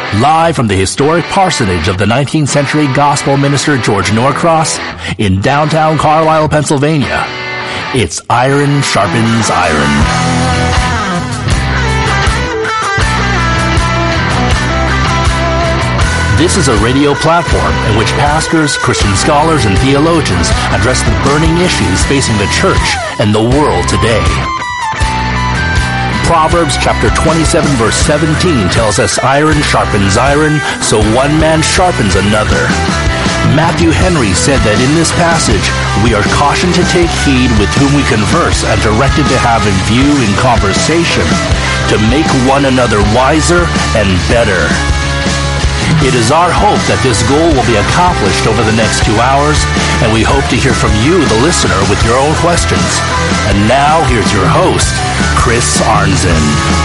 Live from the historic parsonage of the 19th century gospel minister George Norcross in downtown Carlisle, Pennsylvania, it's Iron Sharpens Iron. This is a radio platform in which pastors, Christian scholars, and theologians address the burning issues facing the church and the world today. Proverbs chapter 27 verse 17 tells us iron sharpens iron, so one man sharpens another. Matthew Henry said that in this passage, we are cautioned to take heed with whom we converse and directed to have in view in conversation to make one another wiser and better. It is our hope that this goal will be accomplished over the next 2 hours, and we hope to hear from you, the listener, with your own questions. And now, here's your host, Chris Arnzen.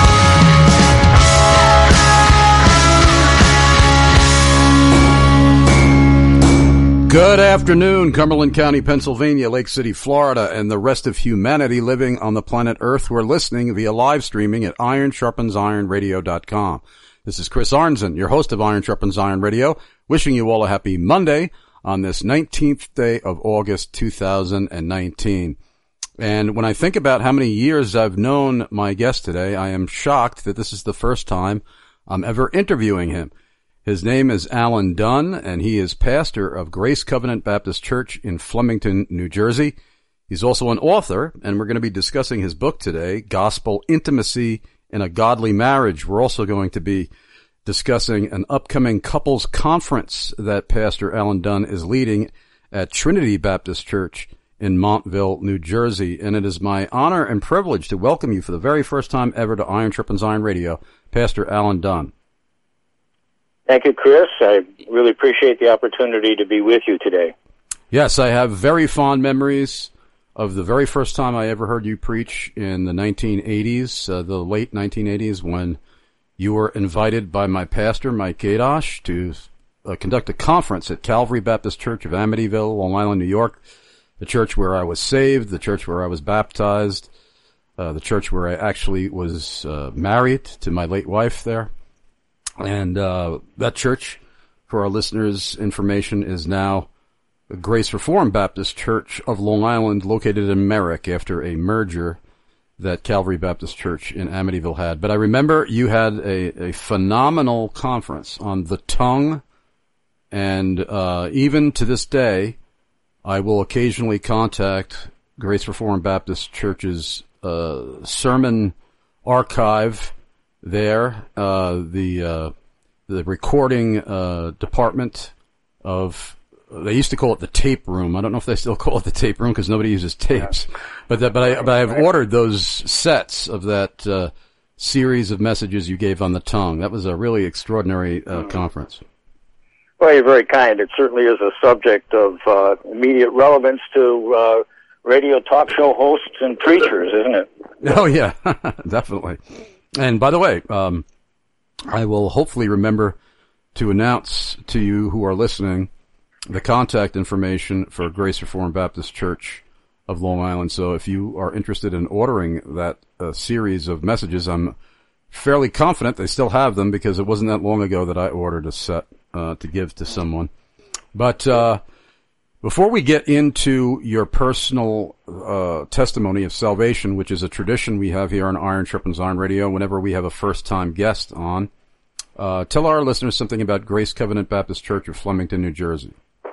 Good afternoon, Cumberland County, Pennsylvania, Lake City, Florida, and the rest of humanity living on the planet Earth who are listening via live streaming at ironsharpensironradio.com. This is Chris Arnzen, your host of Iron Sharpens Iron Radio, wishing you all a happy Monday on this 19th day of August 2019. And when I think about how many years I've known my guest today, I am shocked that this is the first time I'm ever interviewing him. His name is Alan Dunn, and he is pastor of Grace Covenant Baptist Church in Flemington, New Jersey. He's also an author, and we're going to be discussing his book today, Gospel Intimacy in a Godly Marriage. We're also going to be discussing an upcoming couples conference that Pastor Alan Dunn is leading at Trinity Baptist Church in Montville, New Jersey. And it is my honor and privilege to welcome you for the very first time ever to Iron Sharpens Iron Radio, Pastor Alan Dunn. Thank you, Chris. I really appreciate the opportunity to be with you today. Yes, I have very fond memories of the very first time I ever heard you preach in the 1980s, the late 1980s, when you were invited by my pastor, Mike Gadosh, to conduct a conference at Calvary Baptist Church of Amityville, Long Island, New York, the church where I was saved, the church where I was baptized, the church where I actually was married to my late wife there. And that church, for our listeners' information, is now Grace Reformed Baptist Church of Long Island, located in Merrick after a merger that Calvary Baptist Church in Amityville had. But I remember you had a phenomenal conference on the tongue, and even to this day, I will occasionally contact Grace Reformed Baptist Church's sermon archive there, the recording department of, they used to call it the tape room. I don't know if they still call it the tape room because nobody uses tapes. Yeah. But I've ordered those sets of that series of messages you gave on the tongue. That was a really extraordinary conference. Well, you're very kind. It certainly is a subject of immediate relevance to radio talk show hosts and preachers, isn't it? Oh, yeah, definitely. And by the way, I will hopefully remember to announce to you who are listening the contact information for Grace Reformed Baptist Church of Long Island. So if you are interested in ordering that series of messages, I'm fairly confident they still have them because it wasn't that long ago that I ordered a set to give to someone. But before we get into your personal testimony of salvation, which is a tradition we have here on Iron Sharpens Iron Radio whenever we have a first-time guest on, tell our listeners something about Grace Covenant Baptist Church of Flemington, New Jersey.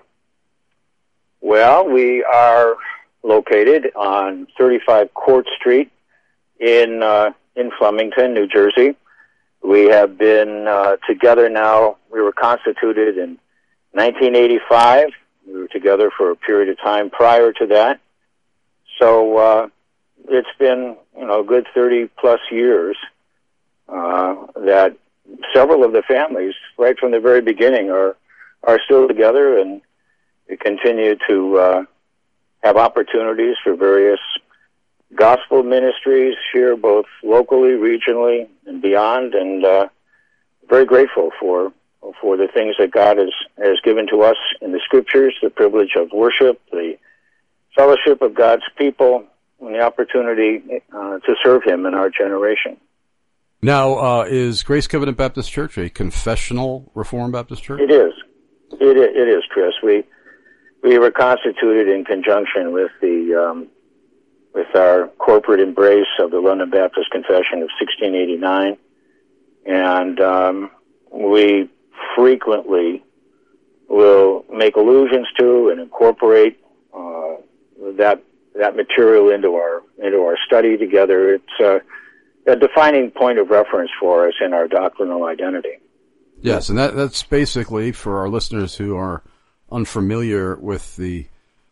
Well, we are located on 35 Court Street in Flemington, New Jersey. We have been together now. We were constituted in 1985. We were together for a period of time prior to that. So it's been, a good 30-plus years that several of the families, right from the very beginning, are still together, and we continue to have opportunities for various gospel ministries here, both locally, regionally, and beyond, and very grateful for the things that God has given to us in the Scriptures, the privilege of worship, the fellowship of God's people, and the opportunity to serve Him in our generation. Now, is Grace Covenant Baptist Church a confessional Reformed Baptist church? It is. It is, Chris. We were constituted in conjunction with with our corporate embrace of the London Baptist Confession of 1689, and we frequently will make allusions to and incorporate that material into our study together. It's a defining point of reference for us in our doctrinal identity. Yes, and that's basically, for our listeners who are unfamiliar with the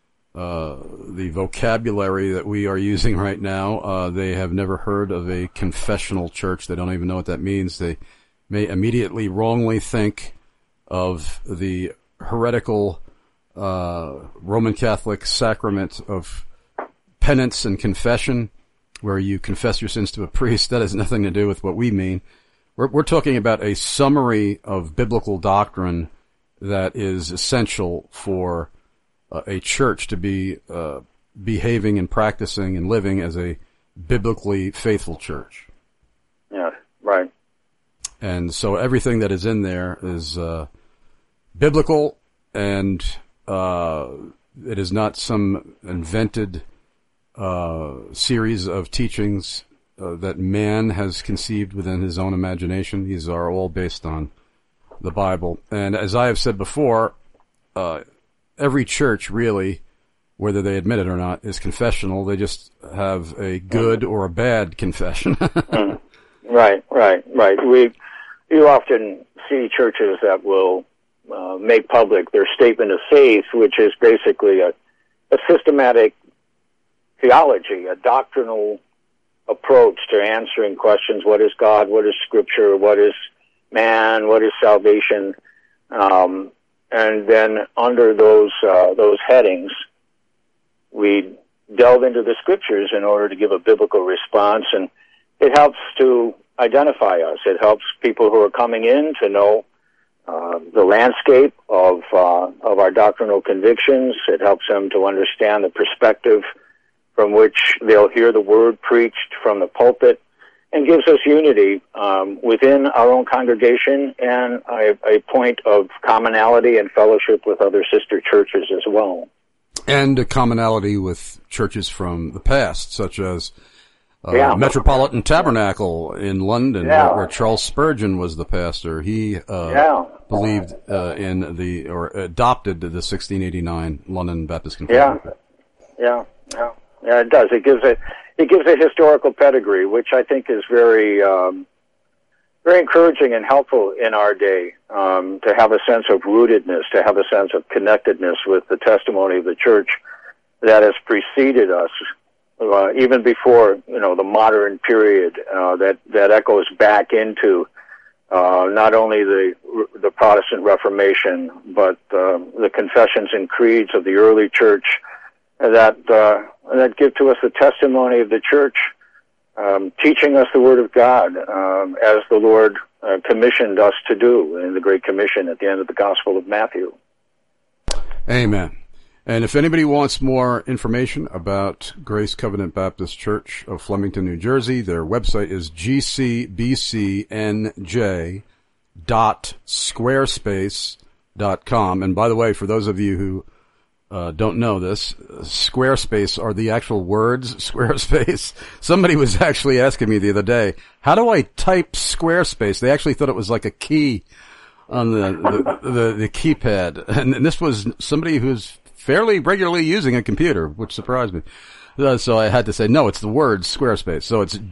vocabulary that we are using right now, they have never heard of a confessional church. They don't even know what that means. They may immediately wrongly think of the heretical Roman Catholic sacrament of penance and confession, where you confess your sins to a priest. That has nothing to do with what we mean. We're talking about a summary of biblical doctrine that is essential for a church to be behaving and practicing and living as a biblically faithful church. Yeah, right. And so everything that is in there is biblical, and it is not some invented series of teachings that man has conceived within his own imagination. These are all based on the Bible. And as I have said before, every church really, whether they admit it or not, is confessional. They just have a good or a bad confession. Right. You often see churches that will make public their statement of faith, which is basically a systematic theology, a doctrinal approach to answering questions. What is God? What is Scripture? What is man? What is salvation? And then under those headings, we delve into the Scriptures in order to give a biblical response, and it helps to identify us. It helps people who are coming in to know the landscape of our doctrinal convictions. It helps them to understand the perspective from which they'll hear the word preached from the pulpit, and gives us unity within our own congregation and a point of commonality and fellowship with other sister churches as well. And a commonality with churches from the past, such as Metropolitan Tabernacle in London, where Charles Spurgeon was the pastor. He believed in or adopted the 1689 London Baptist Confession. Yeah, it does. It gives a historical pedigree, which I think is very encouraging and helpful in our day, to have a sense of rootedness, to have a sense of connectedness with the testimony of the church that has preceded us, even before the modern period that echoes back into not only the Protestant Reformation, but the confessions and creeds of the early church that give to us the testimony of the church, teaching us the Word of God, as the Lord commissioned us to do in the Great Commission at the end of the Gospel of Matthew. Amen. And if anybody wants more information about Grace Covenant Baptist Church of Flemington, New Jersey, their website is gcbcnj.squarespace.com. And by the way, for those of you who don't know this, Squarespace are the actual words, Squarespace. Somebody was actually asking me the other day, how do I type Squarespace? They actually thought it was like a key on the keypad. And this was somebody who's fairly regularly using a computer, which surprised me. So I had to say, no, it's the word Squarespace. So it's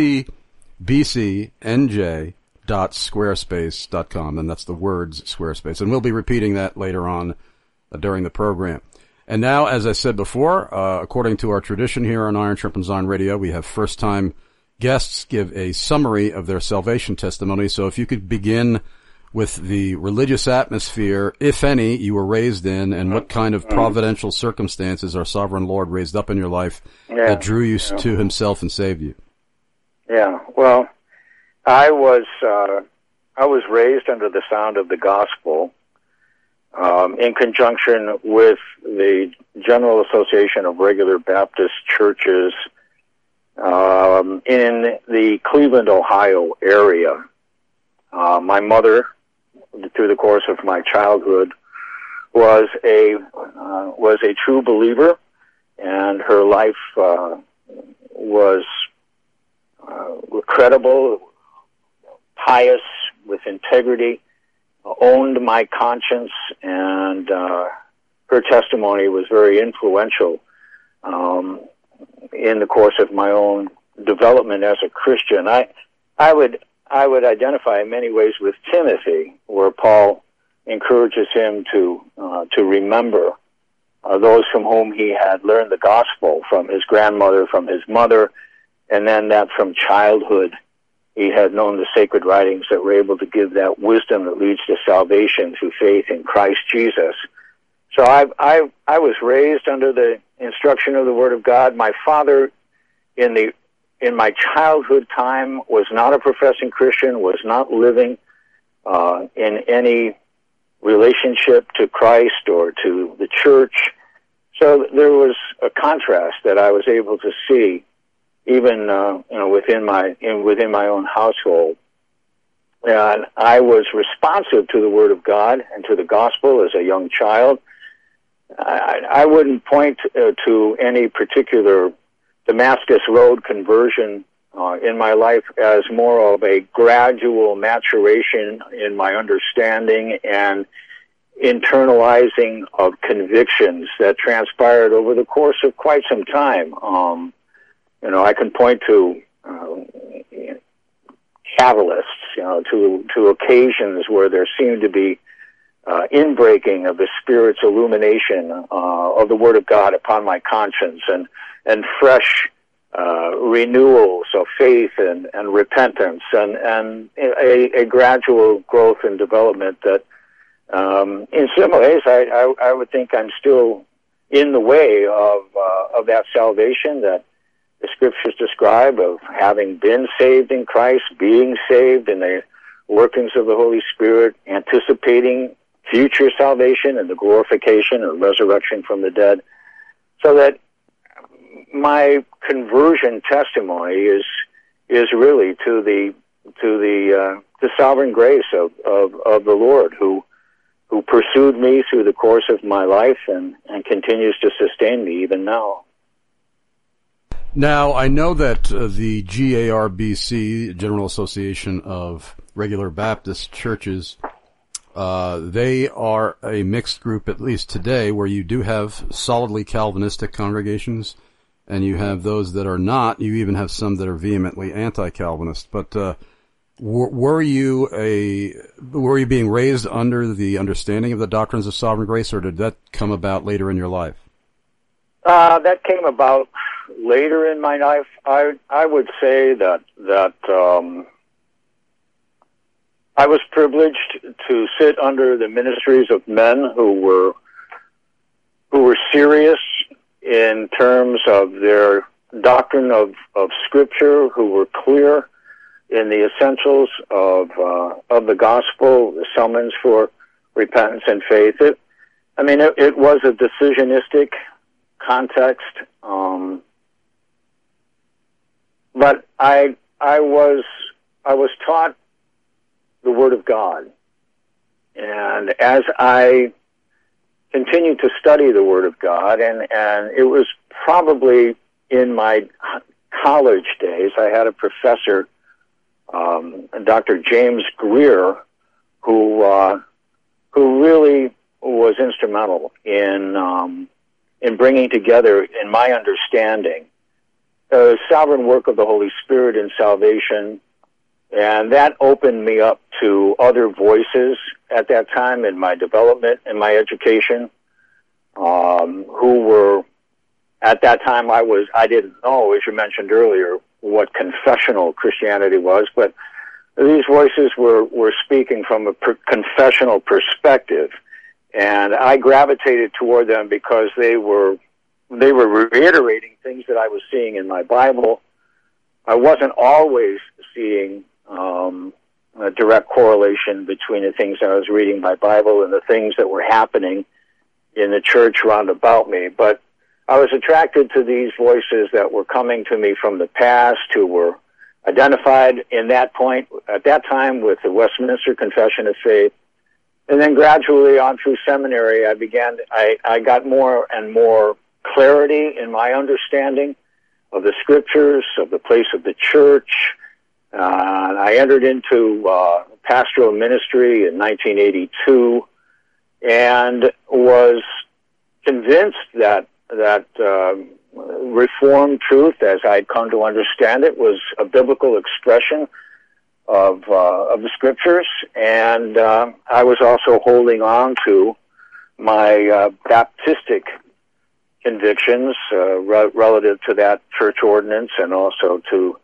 gcbcnj.squarespace.com, and that's the words Squarespace. And we'll be repeating that later on during the program. And now, as I said before, according to our tradition here on Iron Sharpens Iron Radio, we have first-time guests give a summary of their salvation testimony. So if you could begin with the religious atmosphere, if any, you were raised in, and what kind of providential circumstances our sovereign Lord raised up in your life that drew you to himself and saved you. Yeah, well, I was raised under the sound of the gospel, in conjunction with the General Association of Regular Baptist Churches in the Cleveland, Ohio area. My mother, through the course of my childhood, was a true believer, and her life was credible, pious, with integrity, owned my conscience, and her testimony was very influential in the course of my own development as a Christian. I would identify in many ways with Timothy, where Paul encourages him to remember those from whom he had learned the gospel, from his grandmother, from his mother, and then that from childhood he had known the sacred writings that were able to give that wisdom that leads to salvation through faith in Christ Jesus. So I was raised under the instruction of the Word of God. My father, in my childhood time, was not a professing Christian, was not living in any relationship to Christ or to the church. So there was a contrast that I was able to see, even within my own household. And I was responsive to the Word of God and to the gospel as a young child. I wouldn't point to any particular Damascus Road conversion in my life as more of a gradual maturation in my understanding and internalizing of convictions that transpired over the course of quite some time. I can point to catalysts, to occasions where there seemed to be inbreaking of the Spirit's illumination of the Word of God upon my conscience, and fresh renewals of faith and repentance, and a gradual growth and development that, in some ways, I would think I'm still in the way of that salvation that the Scriptures describe, of having been saved in Christ, being saved in the workings of the Holy Spirit, anticipating future salvation and the glorification and resurrection from the dead. So that my conversion testimony is really to the sovereign grace of the Lord, who pursued me through the course of my life and continues to sustain me even now. Now, I know that the GARBC, General Association of Regular Baptist Churches, they are a mixed group, at least today, where you do have solidly Calvinistic congregations, and you have those that are not. You even have some that are vehemently anti-Calvinist. But were you being raised under the understanding of the doctrines of sovereign grace, or did that come about later in your life? That came about later in my life. I would say that I was privileged to sit under the ministries of men who were serious in terms of their doctrine of Scripture, who were clear in the essentials of the gospel, the summons for repentance and faith. It was a decisionistic context, but I was taught the Word of God, and as I continued to study the Word of God, and it was probably in my college days, I had a professor, Dr. James Greer, who really was instrumental in bringing together, in my understanding, the sovereign work of the Holy Spirit in salvation. And that opened me up to other voices at that time in my development, in my education, who were, at that time I didn't know, as you mentioned earlier, what confessional Christianity was, but these voices were speaking from a confessional perspective. And I gravitated toward them because they were reiterating things that I was seeing in my Bible. I wasn't always seeing a direct correlation between the things I was reading in my Bible and the things that were happening in the church round about me. But I was attracted to these voices that were coming to me from the past, who were identified at that time with the Westminster Confession of Faith. And then gradually on through seminary, I got more and more clarity in my understanding of the scriptures, of the place of the church. I entered into pastoral ministry in 1982 and was convinced that Reformed truth, as I'd come to understand it, was a biblical expression of the scriptures, and I was also holding on to my Baptistic convictions relative to that church ordinance, and also to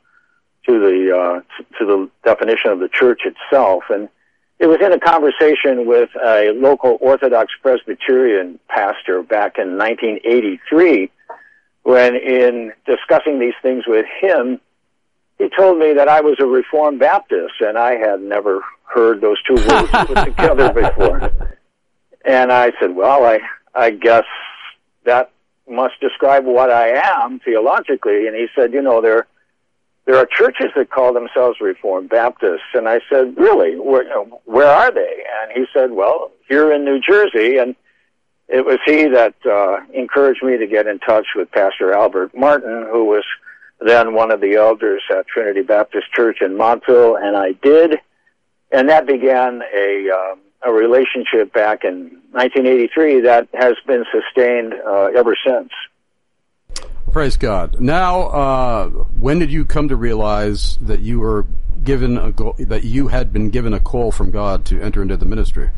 the definition of the church itself. And it was in a conversation with a local Orthodox Presbyterian pastor back in 1983, when in discussing these things with him, he told me that I was a Reformed Baptist, and I had never heard those two words put together before. And I said, well, I guess that must describe what I am theologically. And he said, there are churches that call themselves Reformed Baptists. And I said, really? Where are they? And he said, well, here in New Jersey. And it was he that encouraged me to get in touch with Pastor Albert Martin, who was then one of the elders at Trinity Baptist Church in Montville, and I did. And that began a relationship back in 1983 that has been sustained ever since. Praise God. Now, when did you come to realize that you were that you had been given a call from God to enter into the ministry?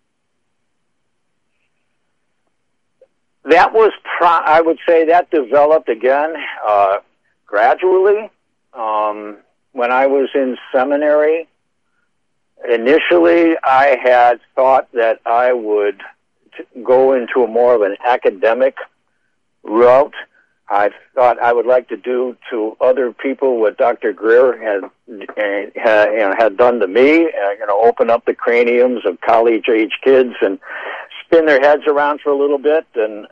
That was, I would say, that developed again gradually. When I was in seminary, initially I had thought that I would go into more of an academic route. I thought I would like to do to other people what Dr. Greer had done to me, open up the craniums of college-age kids and spin their heads around for a little bit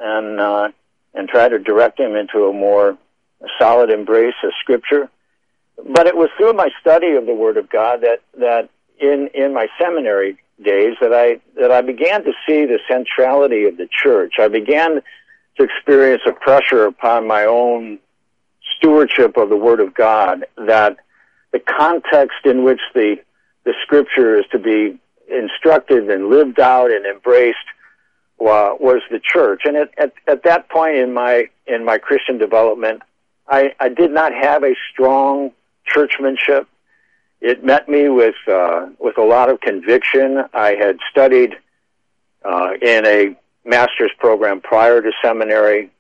and try to direct them into a more solid embrace of Scripture. But it was through my study of the Word of God that in my seminary days that I began to see the centrality of the church. I began to experience a pressure upon my own stewardship of the Word of God, that the context in which the Scripture is to be instructed and lived out and embraced was the church. And at that point in my Christian development, I did not have a strong churchmanship. It met me with a lot of conviction. I had studied in a master's program prior to seminary,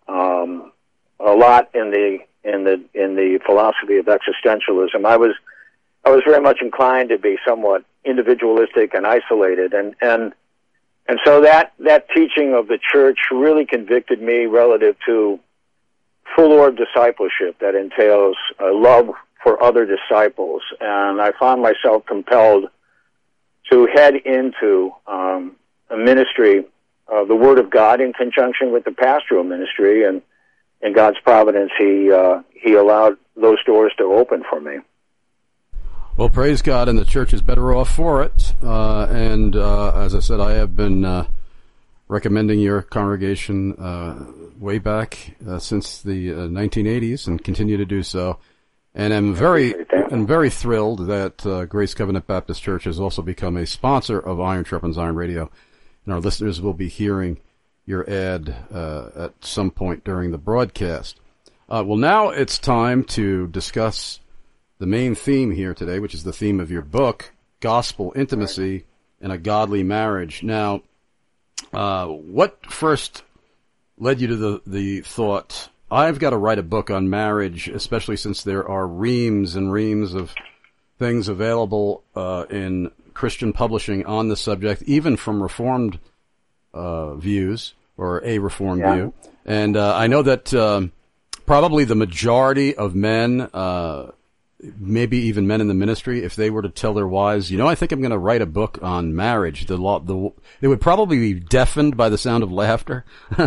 a lot in the philosophy of existentialism. I was very much inclined to be somewhat individualistic and isolated, and so that teaching of the church really convicted me relative to full orb discipleship that entails a love for other disciples, and I found myself compelled to head into a ministry of the Word of God in conjunction with the pastoral ministry, and in God's providence, He allowed those doors to open for me. Well, praise God, and the church is better off for it. And as I said, I have been recommending your congregation way back since the 1980s, and continue to do so. And I'm very thrilled that Grace Covenant Baptist Church has also become a sponsor of Iron Sharpens Iron Radio. And our listeners will be hearing your ad at some point during the broadcast. Well, now it's time to discuss the main theme here today, which is the theme of your book, Gospel Intimacy and a Godly Marriage. Now, what first led you to the thought, I've got to write a book on marriage, especially since there are reams and reams of things available in Christian publishing on the subject, even from Reformed views, or a Reformed view. And I know that probably the majority of men maybe even men in the ministry, if they were to tell their wives, I think I'm going to write a book on marriage, they would probably be deafened by the sound of laughter.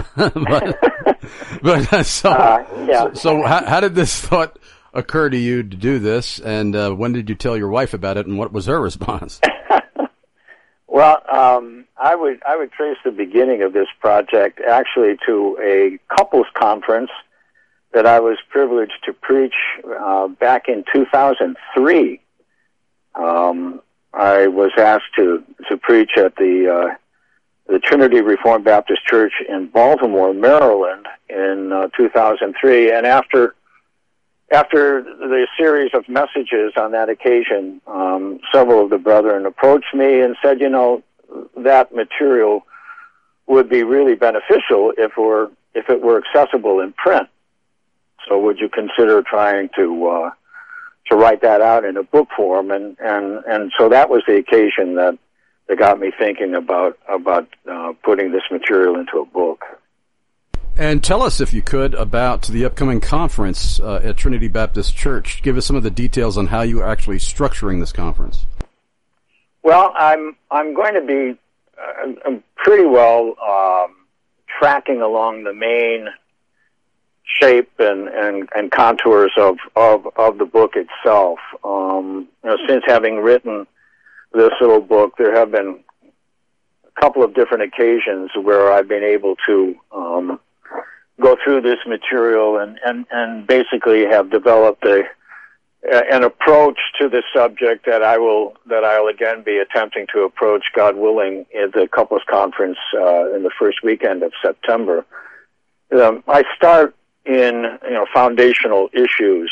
So how did this thought occur to you to do this, and when did you tell your wife about it, and what was her response? Well, I would trace the beginning of this project actually to a couples conference that I was privileged to preach back in 2003. I was asked to preach at the Trinity Reformed Baptist Church in Baltimore, Maryland, in 2003, and after the series of messages on that occasion, several of the brethren approached me and said, that material would be really beneficial if it were accessible in print. So would you consider trying to write that out in a book form? And so that was the occasion that got me thinking about putting this material into a book. And tell us, if you could, about the upcoming conference at Trinity Baptist Church. Give us some of the details on how you are actually structuring this conference. Well, I'm going to be pretty well tracking along the main shape and contours of the book itself. Since having written this little book, there have been a couple of different occasions where I've been able to go through this material and basically have developed an approach to the subject that I'll again be attempting to approach, God willing, at the couples conference in the first weekend of September. I start in foundational issues.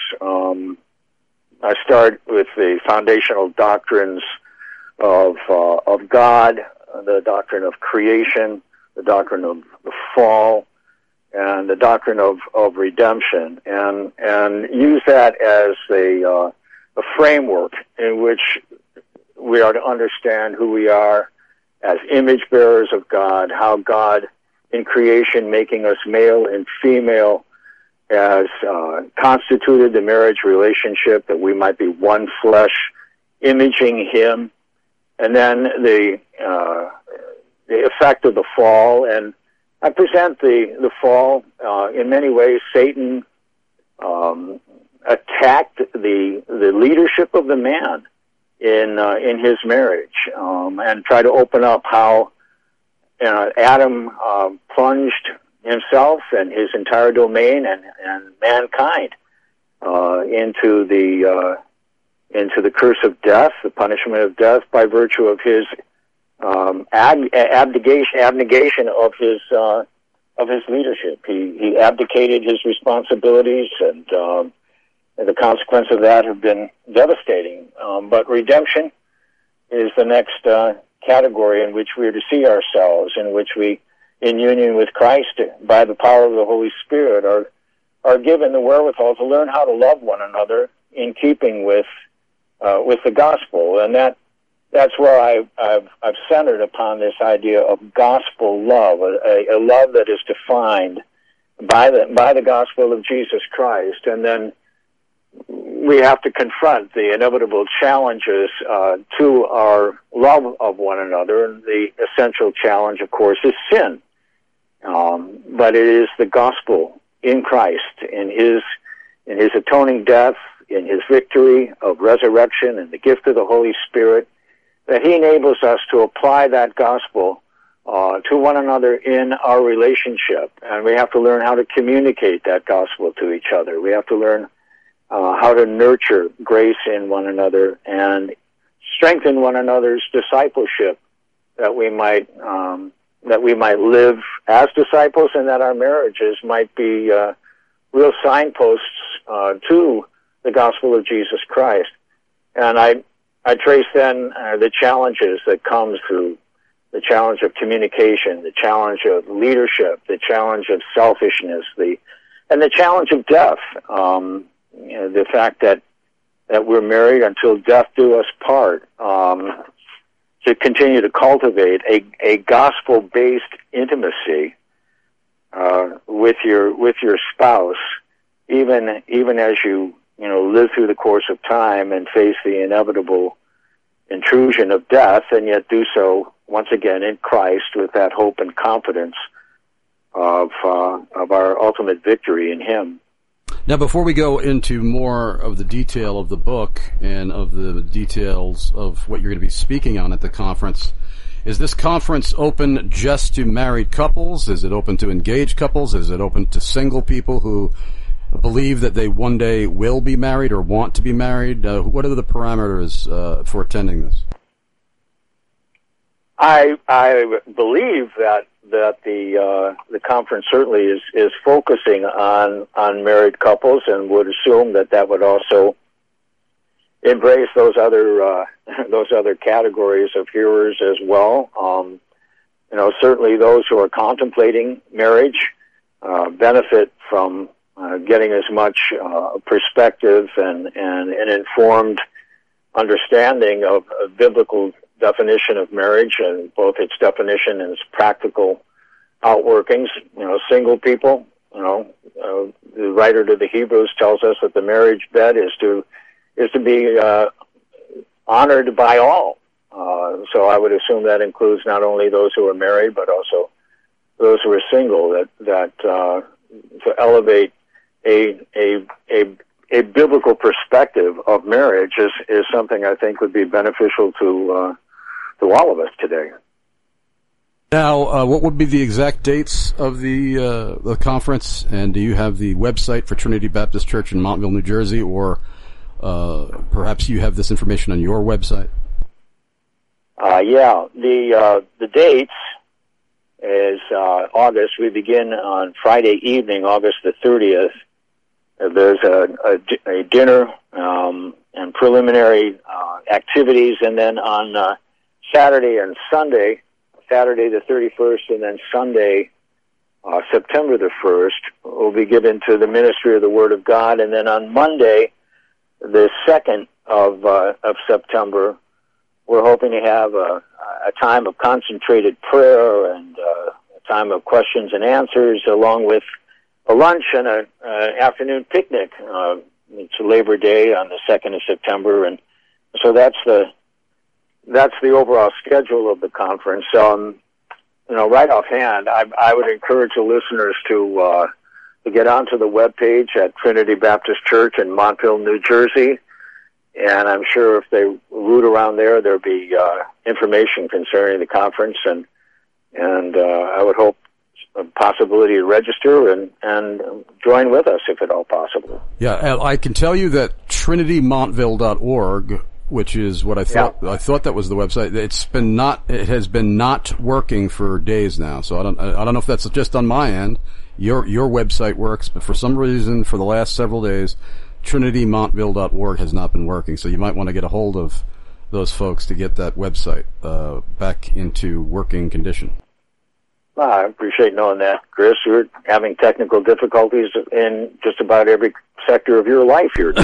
I start with the foundational doctrines of God, the doctrine of creation, the doctrine of the fall, and the doctrine of redemption, and use that as a framework in which we are to understand who we are as image bearers of God, how God in creation, making us male and female, has constituted the marriage relationship that we might be one flesh, imaging Him, and then the effect of the fall. And I present the fall in many ways. Satan attacked the leadership of the man in his marriage, and tried to open up how Adam plunged himself and his entire domain and mankind into the curse of death, the punishment of death, by virtue of his abnegation of his leadership. He abdicated his responsibilities, and the consequence of that have been devastating. But redemption is the next category in which we are to see ourselves, in which we, in union with Christ, by the power of the Holy Spirit, are given the wherewithal to learn how to love one another in keeping with the gospel. And that's where I've centered upon this idea of gospel love, a love that is defined by the gospel of Jesus Christ. And then we have to confront the inevitable challenges to our love of one another. And the essential challenge, of course, is sin. But it is the gospel in Christ, in his atoning death, in his victory of resurrection and the gift of the Holy Spirit, that he enables us to apply that gospel to one another in our relationship. And we have to learn how to communicate that gospel to each other. We have to learn how to nurture grace in one another and strengthen one another's discipleship, that we might live as disciples, and that our marriages might be real signposts to the gospel of Jesus Christ. And I trace then the challenges that comes through the challenge of communication, the challenge of leadership, the challenge of selfishness, and the challenge of death. The fact that we're married until death do us part. To continue to cultivate a gospel-based intimacy with your spouse, even as you live through the course of time and face the inevitable intrusion of death, and yet do so once again in Christ with that hope and confidence of our ultimate victory in Him. Now, before we go into more of the detail of the book and of the details of what you're going to be speaking on at the conference, is this conference open just to married couples? Is it open to engaged couples? Is it open to single people who believe that they one day will be married or want to be married? What are the parameters for attending this? I believe that the conference certainly is focusing on married couples, and would assume that would also embrace those other categories of hearers as well. Certainly those who are contemplating marriage benefit from getting as much perspective and an informed understanding of a biblical definition of marriage, and both its definition and its practical outworkings. Single people, the writer to the Hebrews tells us that the marriage bed is to be honored by all. So I would assume that includes not only those who are married, but also those who are single. That to elevate a biblical perspective of marriage is something I think would be beneficial to all of us today. Now, what would be the exact dates of the conference? And do you have the website for Trinity Baptist Church in Montville, New Jersey, or perhaps you have this information on your website? The dates is August. We begin on Friday evening, August the 30th. There's a dinner and preliminary activities, and then on Saturday and Sunday, Saturday the 31st, and then Sunday, September the 1st, will be given to the ministry of the Word of God, and then on Monday, the 2nd of September, we're hoping to have a time of concentrated prayer and a time of questions and answers, along with a lunch and an afternoon picnic. It's Labor Day on the 2nd of September, and so that's the overall schedule of the conference. Right offhand, I would encourage the listeners to get onto the webpage at Trinity Baptist Church in Montville, New Jersey, and I'm sure if they root around there'll be information concerning the conference, and I would hope a possibility to register and join with us if at all possible. Yeah, I can tell you that trinitymontville.org, which is what I thought. Yeah. I thought that was the website. It has been not working for days now. So I don't know if that's just on my end. Your website works, but for some reason, for the last several days, trinitymontville.org has not been working. So you might want to get a hold of those folks to get that website back into working condition. I appreciate knowing that, Chris. You're having technical difficulties in just about every sector of your life here.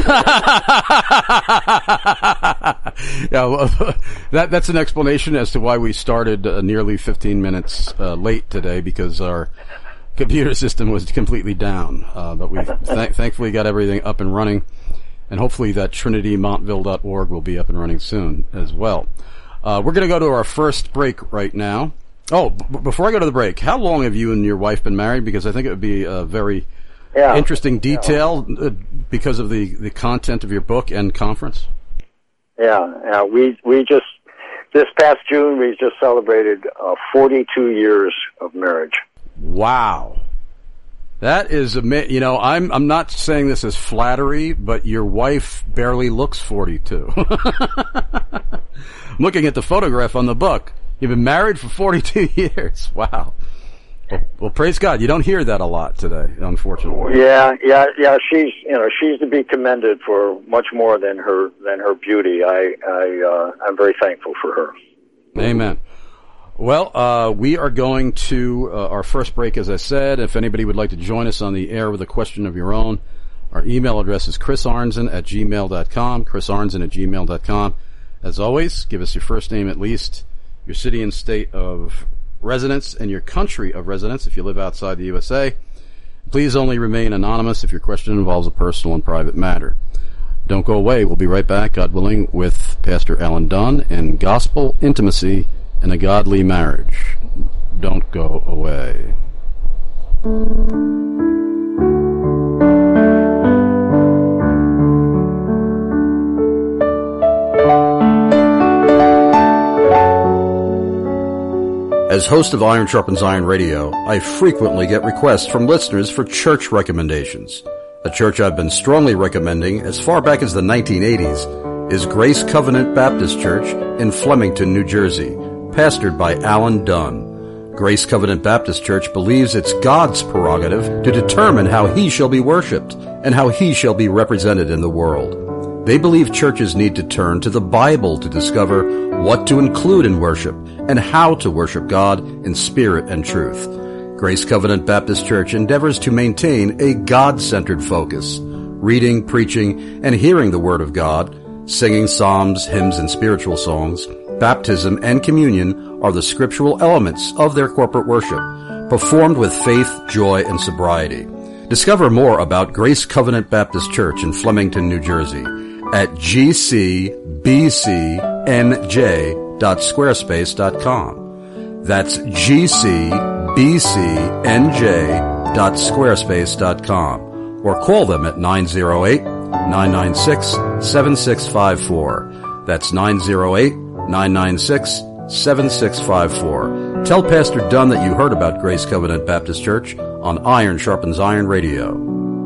Yeah, well, that's an explanation as to why we started nearly 15 minutes late today, because our computer system was completely down. But we thankfully got everything up and running, and hopefully that trinitymontville.org will be up and running soon as well. We're going to go to our first break right now. Oh, before I go to the break, how long have you and your wife been married? Because I think it would be a very interesting detail because of the content of your book and conference. Yeah. We just, this past June, we just celebrated 42 years of marriage. Wow. That is amazing. I'm not saying this as flattery, but your wife barely looks 42. I'm looking at the photograph on the book. You've been married for 42 years. Wow. Well, praise God. You don't hear that a lot today, unfortunately. Yeah. She's to be commended for much more than her beauty. I'm very thankful for her. Amen. Well, we are going to our first break, as I said. If anybody would like to join us on the air with a question of your own, our email address is chrisarnzen@gmail.com, chrisarnzen@gmail.com. As always, give us your first name at least, your city and state of residence, and your country of residence if you live outside the USA. Please only remain anonymous if your question involves a personal and private matter. Don't go away. We'll be right back, God willing, with Pastor Alan Dunn and Gospel Intimacy in a Godly Marriage. Don't go away. As host of Iron Sharpens Iron Radio, I frequently get requests from listeners for church recommendations. A church I've been strongly recommending as far back as the 1980s is Grace Covenant Baptist Church in Flemington, New Jersey, pastored by Alan Dunn. Grace Covenant Baptist Church believes it's God's prerogative to determine how He shall be worshipped and how He shall be represented in the world. They believe churches need to turn to the Bible to discover what to include in worship and how to worship God in spirit and truth. Grace Covenant Baptist Church endeavors to maintain a God-centered focus, reading, preaching, and hearing the Word of God, singing psalms, hymns, and spiritual songs. Baptism and communion are the scriptural elements of their corporate worship, performed with faith, joy, and sobriety. Discover more about Grace Covenant Baptist Church in Flemington, New Jersey at gcbcnj.squarespace.com. That's gcbcnj.squarespace.com, or call them at 908-996-7654. That's 908-996-7654. Tell Pastor Dunn that you heard about Grace Covenant Baptist Church on Iron Sharpens Iron Radio.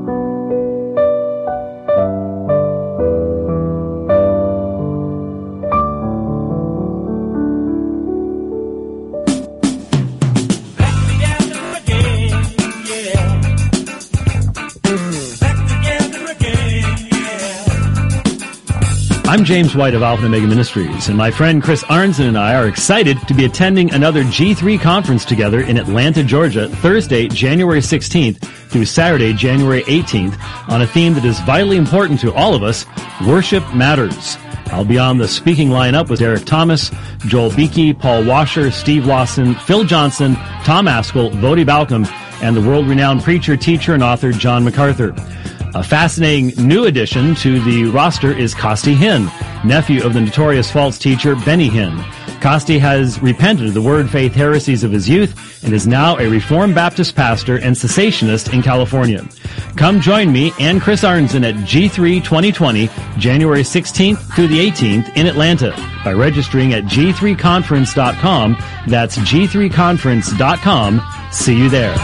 I'm James White of Alpha and Omega Ministries, and my friend Chris Arnzen and I are excited to be attending another G3 conference together in Atlanta, Georgia, Thursday, January 16th through Saturday, January 18th, on a theme that is vitally important to all of us, Worship Matters. I'll be on the speaking lineup with Derek Thomas, Joel Beakey, Paul Washer, Steve Lawson, Phil Johnson, Tom Askell, Bodie Balcom, and the world-renowned preacher, teacher, and author John MacArthur. A fascinating new addition to the roster is Costi Hinn, nephew of the notorious false teacher Benny Hinn. Costi has repented of the word faith heresies of his youth and is now a Reformed Baptist pastor and cessationist in California. Come join me and Chris Arnzen at G3 2020, January 16th through the 18th in Atlanta by registering at g3conference.com. That's g3conference.com. See you there.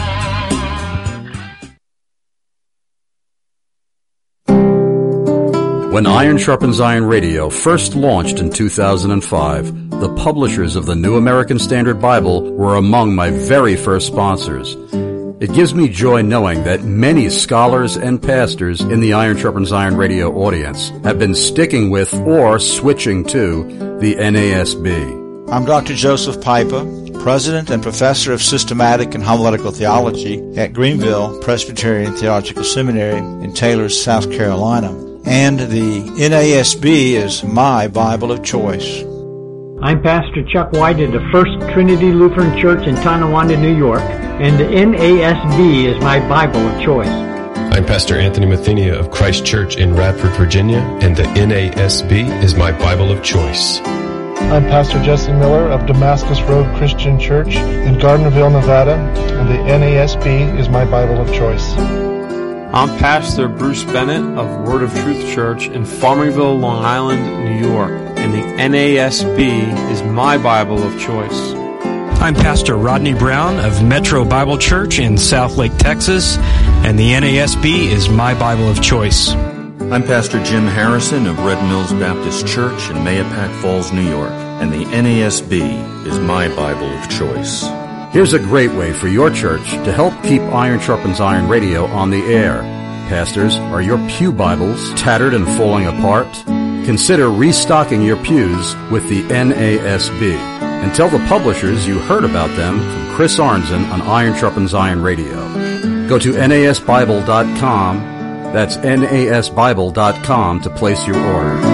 When Iron Sharpens Iron Radio first launched in 2005, the publishers of the New American Standard Bible were among my very first sponsors. It gives me joy knowing that many scholars and pastors in the Iron Sharpens Iron Radio audience have been sticking with or switching to the NASB. I'm Dr. Joseph Pipa, President and Professor of Systematic and Homiletical Theology at Greenville Presbyterian Theological Seminary in Taylor, South Carolina. And the NASB is my Bible of choice. I'm Pastor Chuck White at the First Trinity Lutheran Church in Tonawanda, New York, and the NASB is my Bible of choice. I'm Pastor Anthony Mathenia of Christ Church in Radford, Virginia, and the NASB is my Bible of choice. I'm Pastor Jesse Miller of Damascus Road Christian Church in Gardnerville, Nevada, and the NASB is my Bible of choice. I'm Pastor Bruce Bennett of Word of Truth Church in Farmingville, Long Island, New York, and the NASB is my Bible of choice. I'm Pastor Rodney Brown of Metro Bible Church in Southlake, Texas, and the NASB is my Bible of choice. I'm Pastor Jim Harrison of Red Mills Baptist Church in Mahopac Falls, New York, and the NASB is my Bible of choice. Here's a great way for your church to help keep Iron Sharpens Iron Radio on the air. Pastors, are your pew Bibles tattered and falling apart? Consider restocking your pews with the NASB. And tell the publishers you heard about them from Chris Arnzen on Iron Sharpens Iron Radio. Go to nasbible.com, that's nasbible.com, to place your order.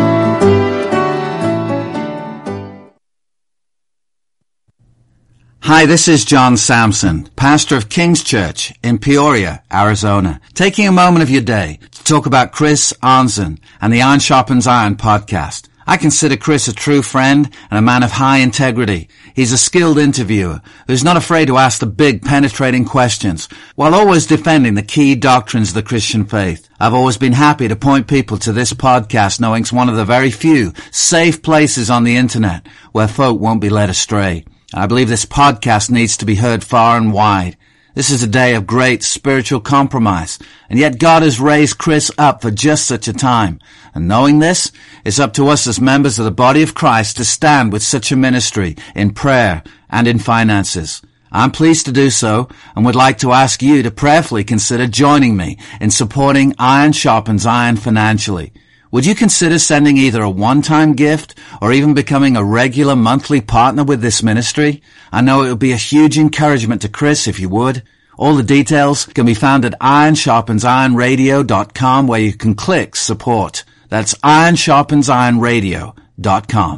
Hi, this is John Sampson, pastor of King's Church in Peoria, Arizona, taking a moment of your day to talk about Chris Arnzen and the Iron Sharpens Iron podcast. I consider Chris a true friend and a man of high integrity. He's a skilled interviewer who's not afraid to ask the big, penetrating questions while always defending the key doctrines of the Christian faith. I've always been happy to point people to this podcast, knowing it's one of the very few safe places on the internet where folk won't be led astray. I believe this podcast needs to be heard far and wide. This is a day of great spiritual compromise, and yet God has raised Chris up for just such a time. And knowing this, it's up to us as members of the body of Christ to stand with such a ministry in prayer and in finances. I'm pleased to do so and would like to ask you to prayerfully consider joining me in supporting Iron Sharpens Iron financially. Would you consider sending either a one-time gift or even becoming a regular monthly partner with this ministry? I know it would be a huge encouragement to Chris if you would. All the details can be found at ironsharpensironradio.com, where you can click support. That's ironsharpensironradio.com.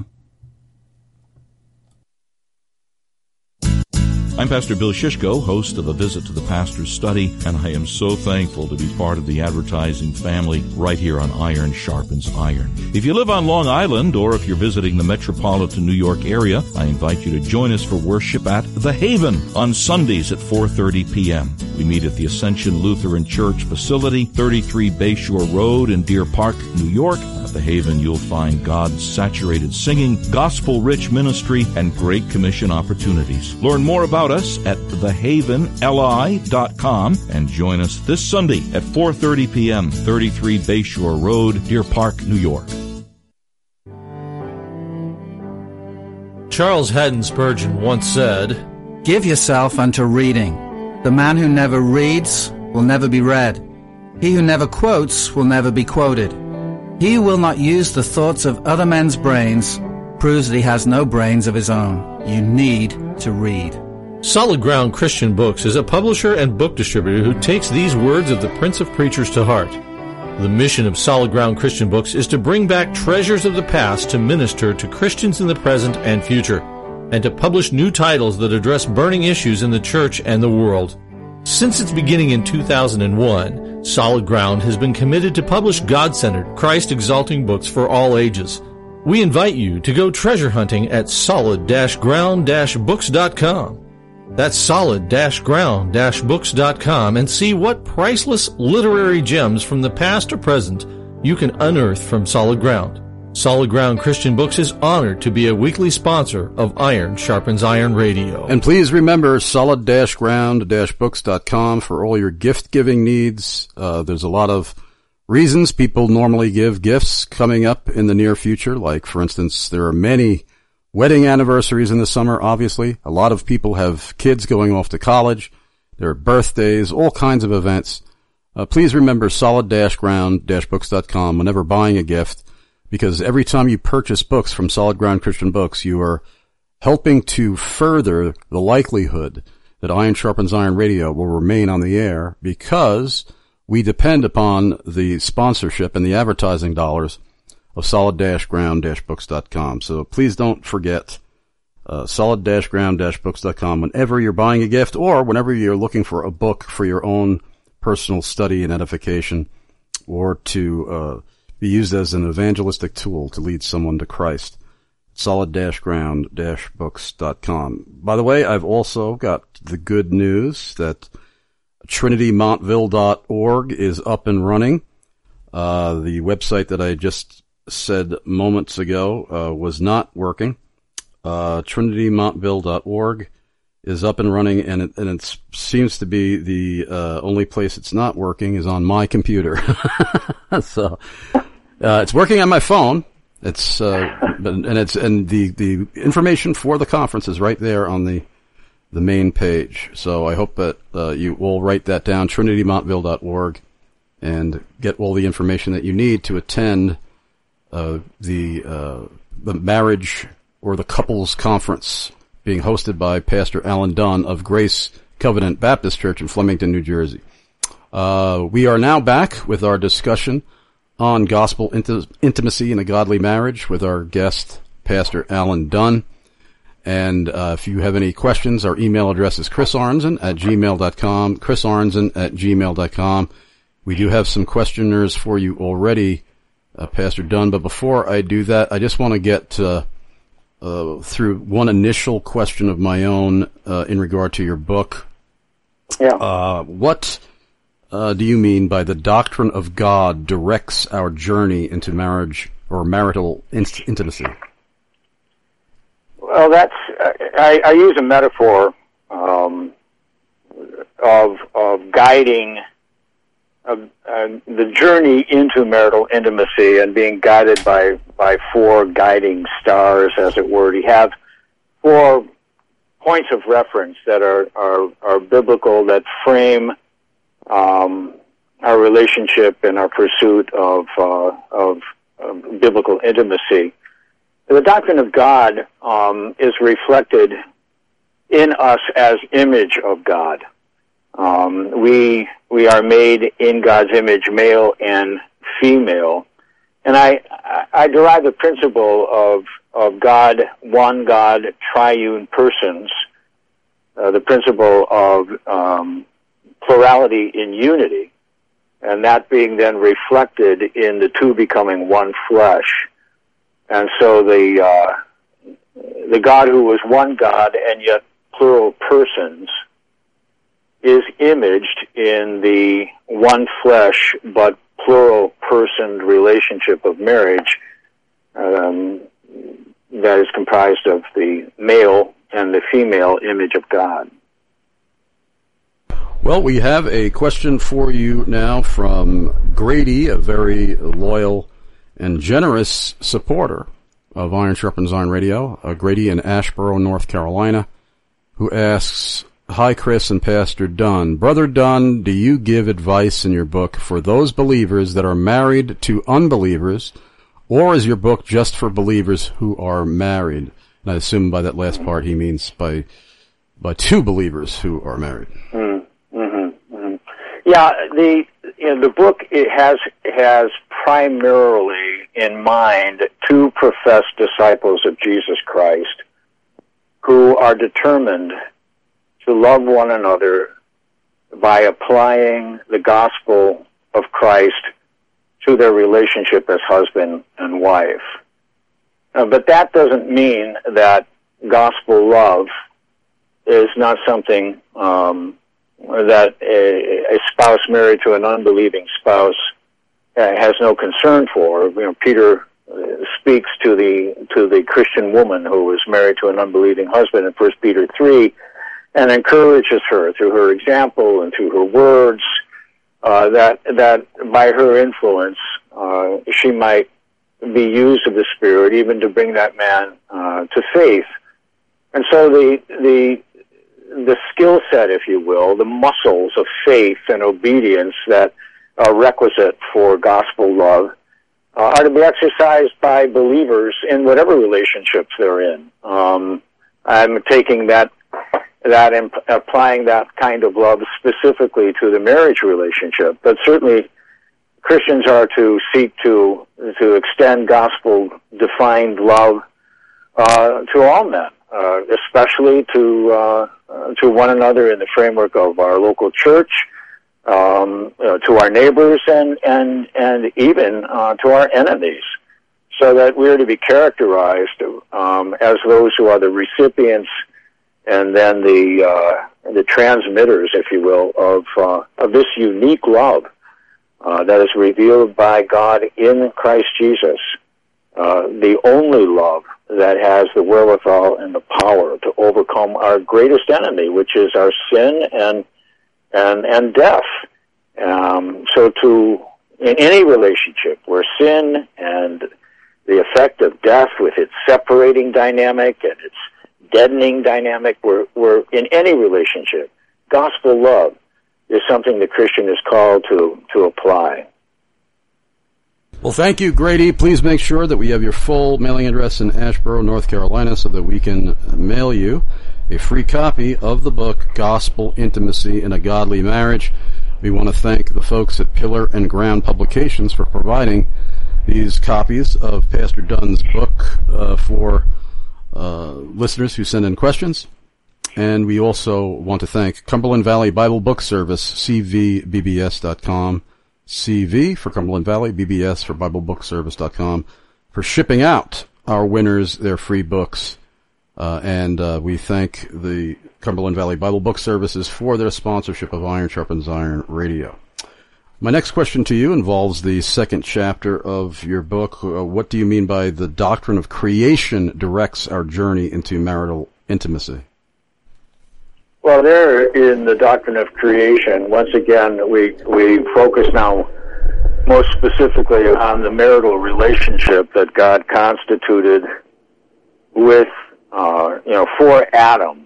I'm Pastor Bill Shishko, host of A Visit to the Pastor's Study, and I am so thankful to be part of the advertising family right here on Iron Sharpens Iron. If you live on Long Island, or if you're visiting the metropolitan New York area, I invite you to join us for worship at The Haven on Sundays at 4:30 p.m. We meet at the Ascension Lutheran Church facility, 33 Bayshore Road in Deer Park, New York. At The Haven, you'll find God-saturated singing, gospel-rich ministry, and Great Commission opportunities. Learn more about us at thehavenli.com and join us this Sunday at 4:30 p.m., 33 Bayshore Road, Deer Park, New York. Charles Haddon Spurgeon once said, "Give yourself unto reading. The man who never reads will never be read. He who never quotes will never be quoted. He who will not use the thoughts of other men's brains proves that he has no brains of his own. You need to read." Solid Ground Christian Books is a publisher and book distributor who takes these words of the Prince of Preachers to heart. The mission of Solid Ground Christian Books is to bring back treasures of the past to minister to Christians in the present and future, and to publish new titles that address burning issues in the church and the world. Since its beginning in 2001, Solid Ground has been committed to publish God-centered, Christ-exalting books for all ages. We invite you to go treasure hunting at solid-ground-books.com. That's solid-ground-books.com, and see what priceless literary gems from the past or present you can unearth from Solid Ground. Solid Ground Christian Books is honored to be a weekly sponsor of Iron Sharpens Iron Radio. And please remember solid-ground-books.com for all your gift-giving needs. There's a lot of reasons people normally give gifts coming up in the near future. Like, for instance, there are many wedding anniversaries in the summer, obviously. A lot of people have kids going off to college. There are birthdays, all kinds of events. Please remember solid-ground-books.com whenever buying a gift, because every time you purchase books from Solid Ground Christian Books, you are helping to further the likelihood that Iron Sharpens Iron Radio will remain on the air, because we depend upon the sponsorship and the advertising dollars of solid-ground-books.com. So please don't forget solid-ground-books.com whenever you're buying a gift, or whenever you're looking for a book for your own personal study and edification, or to be used as an evangelistic tool to lead someone to Christ. solid-ground-books.com. By the way, I've also got the good news that trinitymontville.org is up and running. The website that I just said moments ago was not working. trinitymontville.org is up and running, and it seems to be the only place it's not working is on my computer. So it's working on my phone. It's the information for the conference is right there on the main page. So I hope that you will write that down, trinitymontville.org, and get all the information that you need to attend the marriage or the couples conference being hosted by Pastor Alan Dunn of Grace Covenant Baptist Church in Flemington, New Jersey. We are now back with our discussion on gospel intimacy in a godly marriage with our guest, Pastor Alan Dunn. And if you have any questions, our email address is chrisarnzen@gmail.com, chrisarnzen@gmail.com. We do have some questioners for you already, Pastor Dunn, but before I do that, I just want to get through one initial question of my own in regard to your book. Yeah. What do you mean by the doctrine of God directs our journey into marriage or marital intimacy? Well, that's I use a metaphor of guiding the journey into marital intimacy and being guided by four guiding stars, as it were. You have 4 points of reference that are biblical, that frame our relationship and our pursuit of biblical intimacy. The doctrine of God is reflected in us as image of God. We are made in God's image, male and female, and I derive the principle of God, one God, triune persons, the principle of plurality in unity, and that being then reflected in the two becoming one flesh. And so the God who was one God and yet plural persons is imaged in the one flesh but plural personed relationship of marriage that is comprised of the male and the female image of God. Well, we have a question for you now from Grady, a very loyal and generous supporter of Iron Sharpens Iron Radio, Grady in Asheboro, North Carolina, who asks, "Hi, Chris and Pastor Dunn. Brother Dunn, do you give advice in your book for those believers that are married to unbelievers, or is your book just for believers who are married?" And I assume by that last part he means by two believers who are married. Yeah, the book it has primarily in mind two professed disciples of Jesus Christ who are determined to love one another by applying the gospel of Christ to their relationship as husband and wife. But that doesn't mean that gospel love is not something that a spouse married to an unbelieving spouse has no concern for. Peter speaks to the Christian woman who was married to an unbelieving husband in 1 Peter 3, and encourages her through her example and through her words that by her influence she might be used of the Spirit even to bring that man to faith. And so the skill set, if you will, the muscles of faith and obedience that are requisite for gospel love are to be exercised by believers in whatever relationships they're in. I'm taking that and applying that kind of love specifically to the marriage relationship, but certainly Christians are to seek to extend gospel-defined love to all men, especially to one another in the framework of our local church, to our neighbors, and even to our enemies, so that we're to be characterized as those who are the recipients and then the transmitters, if you will, of this unique love that is revealed by God in Christ Jesus, the only love that has the wherewithal and the power to overcome our greatest enemy, which is our sin and death. So in any relationship where sin and the effect of death with its separating dynamic and its deadening dynamic, we're in any relationship, gospel love is something the Christian is called to apply. Well, thank you, Grady. Please make sure that we have your full mailing address in Asheboro, North Carolina, so that we can mail you a free copy of the book, Gospel Intimacy in a Godly Marriage. We want to thank the folks at Pillar and Ground Publications for providing these copies of Pastor Dunn's book for listeners who send in questions. And we also want to thank Cumberland Valley Bible Book Service, cvbbs.com, CV for Cumberland Valley, BBS for BibleBookService.com, for shipping out our winners their free books. And we thank the Cumberland Valley Bible Book Services for their sponsorship of Iron Sharpens Iron Radio. My next question to you involves the second chapter of your book. What do you mean by the doctrine of creation directs our journey into marital intimacy? Well, there in the doctrine of creation, once again, we focus now most specifically on the marital relationship that God constituted with, for Adam.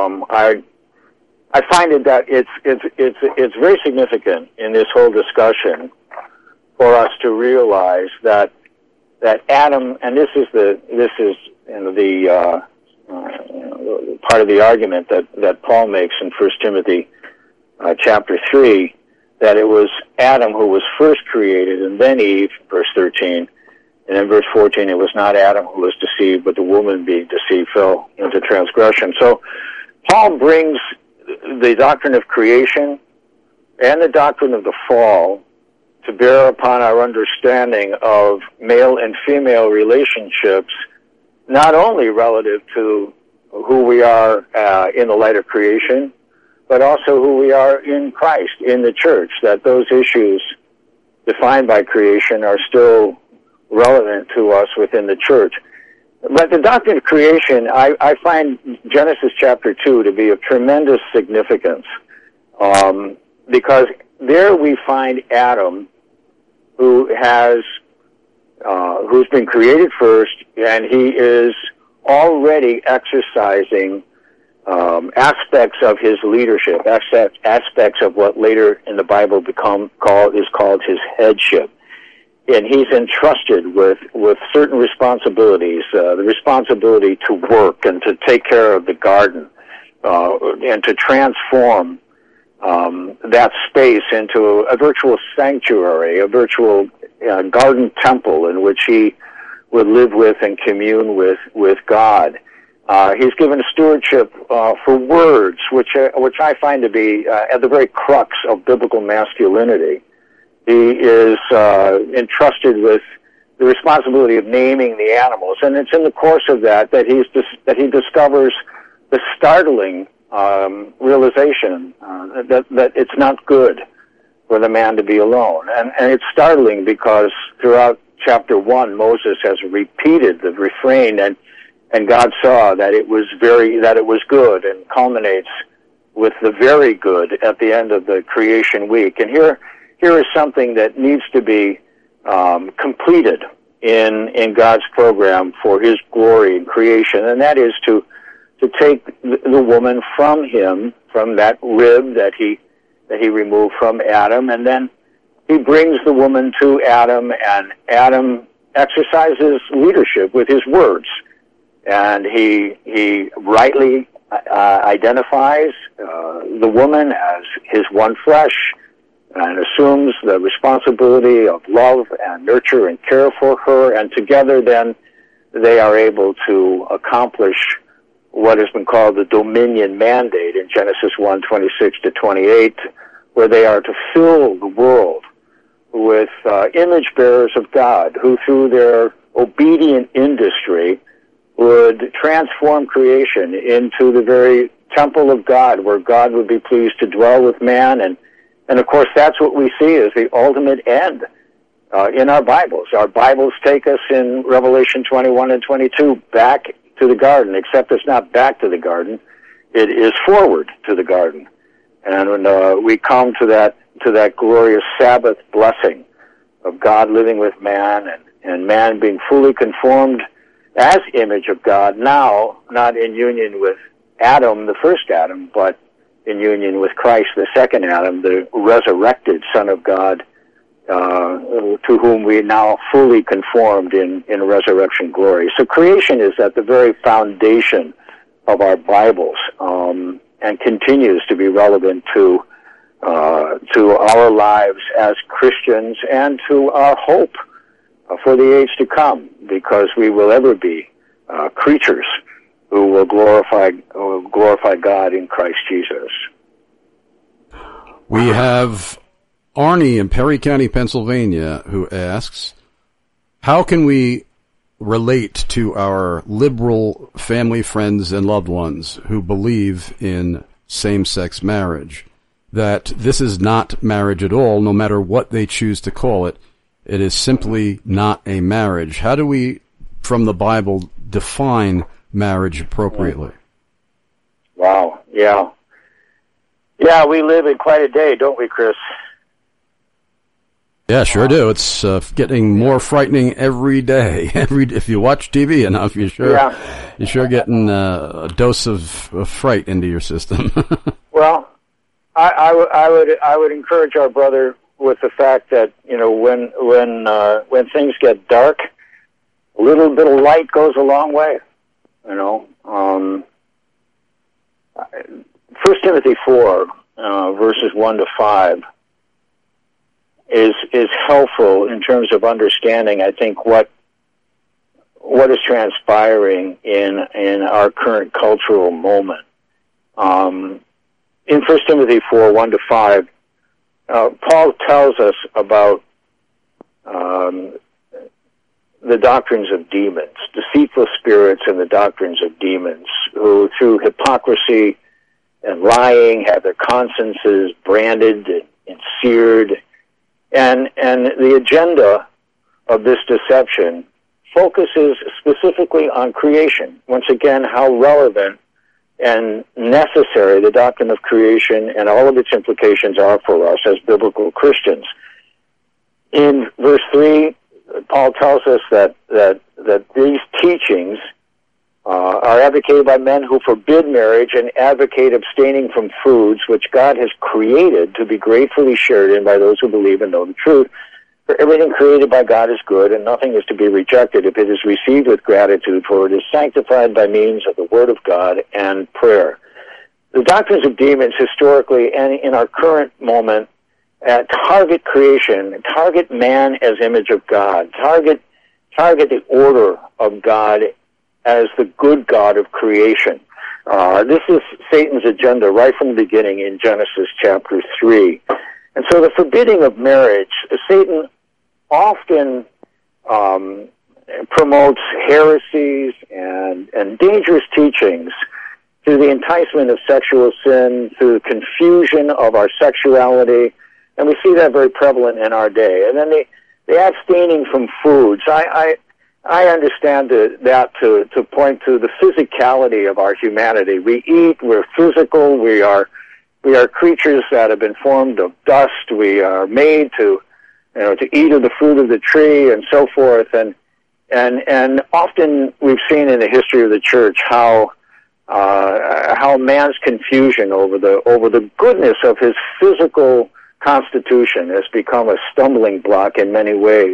I find it that it's very significant in this whole discussion for us to realize that Adam, and this is the part of the argument that Paul makes in 1 Timothy chapter 3, that it was Adam who was first created and then Eve, verse 13. And in verse 14, it was not Adam who was deceived, but the woman being deceived fell into transgression. So Paul brings the doctrine of creation and the doctrine of the fall to bear upon our understanding of male and female relationships, not only relative to who we are in the light of creation, but also who we are in Christ, in the church, that those issues defined by creation are still relevant to us within the church. But the doctrine of creation, I find Genesis chapter 2 to be of tremendous significance, because there we find Adam, who's been created first, and he is already exercising aspects of his leadership, aspects of what later in the Bible is called his headship. And he's entrusted with certain responsibilities, the responsibility to work and to take care of the garden, and to transform that space into a virtual sanctuary, a virtual garden temple in which he would live with and commune with God. He's given a stewardship for words, which I find to be at the very crux of biblical masculinity. He is entrusted with the responsibility of naming the animals, and it's in the course of that he discovers the startling realization that it's not good for the man to be alone, and it's startling because throughout chapter 1, Moses has repeated the refrain, and God saw that it was good, and culminates with the very good at the end of the creation week. And here is something that needs to be completed in God's program for his glory in creation, and that is to take the woman from him, from that rib that he removed from Adam, and then he brings the woman to Adam, and Adam exercises leadership with his words, and he rightly identifies the woman as his one flesh, and assumes the responsibility of love and nurture and care for her, and together then they are able to accomplish what has been called the dominion mandate in Genesis 1:26-28, where they are to fill the world with image bearers of God, who through their obedient industry would transform creation into the very temple of God, where God would be pleased to dwell with man. And of course, that's what we see as the ultimate end in our Bibles. Our Bibles take us in Revelation 21 and 22 back to the garden, except it's not back to the garden. It is forward to the garden. And when we come to that glorious Sabbath blessing of God living with man, and man being fully conformed as image of God, now not in union with Adam, the first Adam, but in union with Christ, the second Adam, the resurrected Son of God, to whom we now fully conformed in resurrection glory. So creation is at the very foundation of our Bibles, and continues to be relevant to our lives as Christians and to our hope for the age to come, because we will ever be creatures who will glorify God in Christ Jesus. We have Arnie in Perry County, Pennsylvania, who asks, how can we relate to our liberal family, friends, and loved ones who believe in same-sex marriage? That this is not marriage at all, no matter what they choose to call it. It is simply not a marriage. How do we, from the Bible, define marriage appropriately? Wow, yeah. Yeah, we live in quite a day, don't we, Chris? Yeah, sure do. It's getting more frightening every day. If you watch TV enough, you're sure getting a dose of fright into your system. Well, I would encourage our brother with the fact that, you know, when things get dark, a little bit of light goes a long way. You know, 1 Timothy 4 verses 1 to 5 is helpful in terms of understanding, I think, what is transpiring in our current cultural moment. In 1 Timothy 4, 1 to 5, Paul tells us about the doctrines of demons, deceitful spirits and the doctrines of demons, who through hypocrisy and lying have their consciences branded and seared. And the agenda of this deception focuses specifically on creation. Once again, how relevant and necessary the doctrine of creation and all of its implications are for us as biblical Christians. In verse 3, Paul tells us that these teachings are advocated by men who forbid marriage and advocate abstaining from foods which God has created to be gratefully shared in by those who believe and know the truth. For everything created by God is good, and nothing is to be rejected if it is received with gratitude, for it is sanctified by means of the Word of God and prayer. The doctrines of demons historically and in our current moment target creation, target man as image of God, target the order of God as the good God of creation. This is Satan's agenda right from the beginning in Genesis chapter 3. And so the forbidding of marriage, Satan often promotes heresies and dangerous teachings through the enticement of sexual sin, through the confusion of our sexuality, and we see that very prevalent in our day. And then the abstaining from foods. I understand that to point to the physicality of our humanity. We eat, we're physical, we are creatures that have been formed of dust. We are made to eat of the fruit of the tree and so forth. And often we've seen in the history of the church how man's confusion over the goodness of his physical constitution has become a stumbling block in many ways.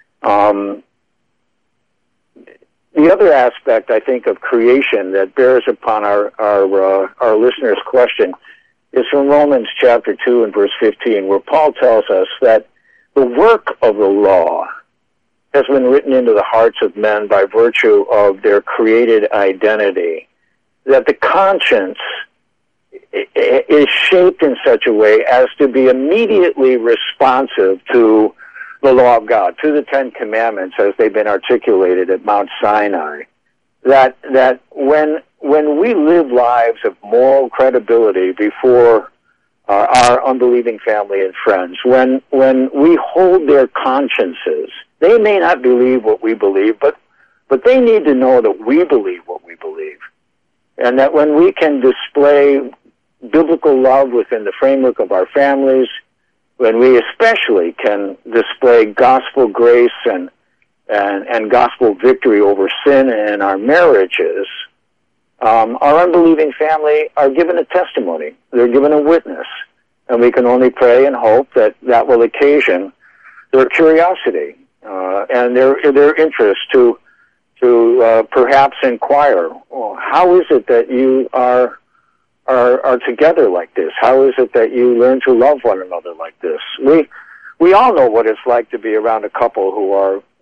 The other aspect, I think, of creation that bears upon our listener's question is from Romans chapter 2 and verse 15, where Paul tells us that the work of the law has been written into the hearts of men by virtue of their created identity, that the conscience is shaped in such a way as to be immediately responsive to the law of God, to the Ten Commandments as they've been articulated at Mount Sinai. That when we live lives of moral credibility before our unbelieving family and friends, when we hold their consciences, they may not believe what we believe, but they need to know that we believe what we believe. And that when we can display biblical love within the framework of our families, when we especially can display gospel grace and gospel victory over sin in our marriages, our unbelieving family are given a testimony. They're given a witness. And we can only pray and hope that will occasion their curiosity and their interest to perhaps inquire, well, how is it that you are together like this? How is it that you learn to love one another like this? We all know what it's like to be around a couple who are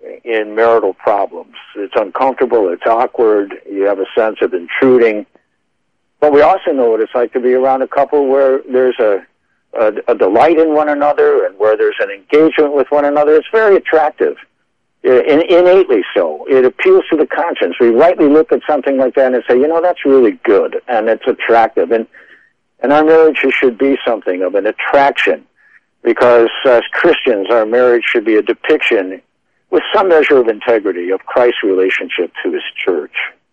in marital problems. It's uncomfortable, it's awkward, you have a sense of intruding. But we also know what it's like to be around a couple where there's a delight in one another and where there's an engagement with one another. It's very attractive, innately so. It appeals to the conscience. We rightly look at something like that and say, that's really good, and it's attractive. And our marriages should be something of an attraction, because as Christians, our marriage should be a depiction with some measure of integrity of Christ's relationship to his church.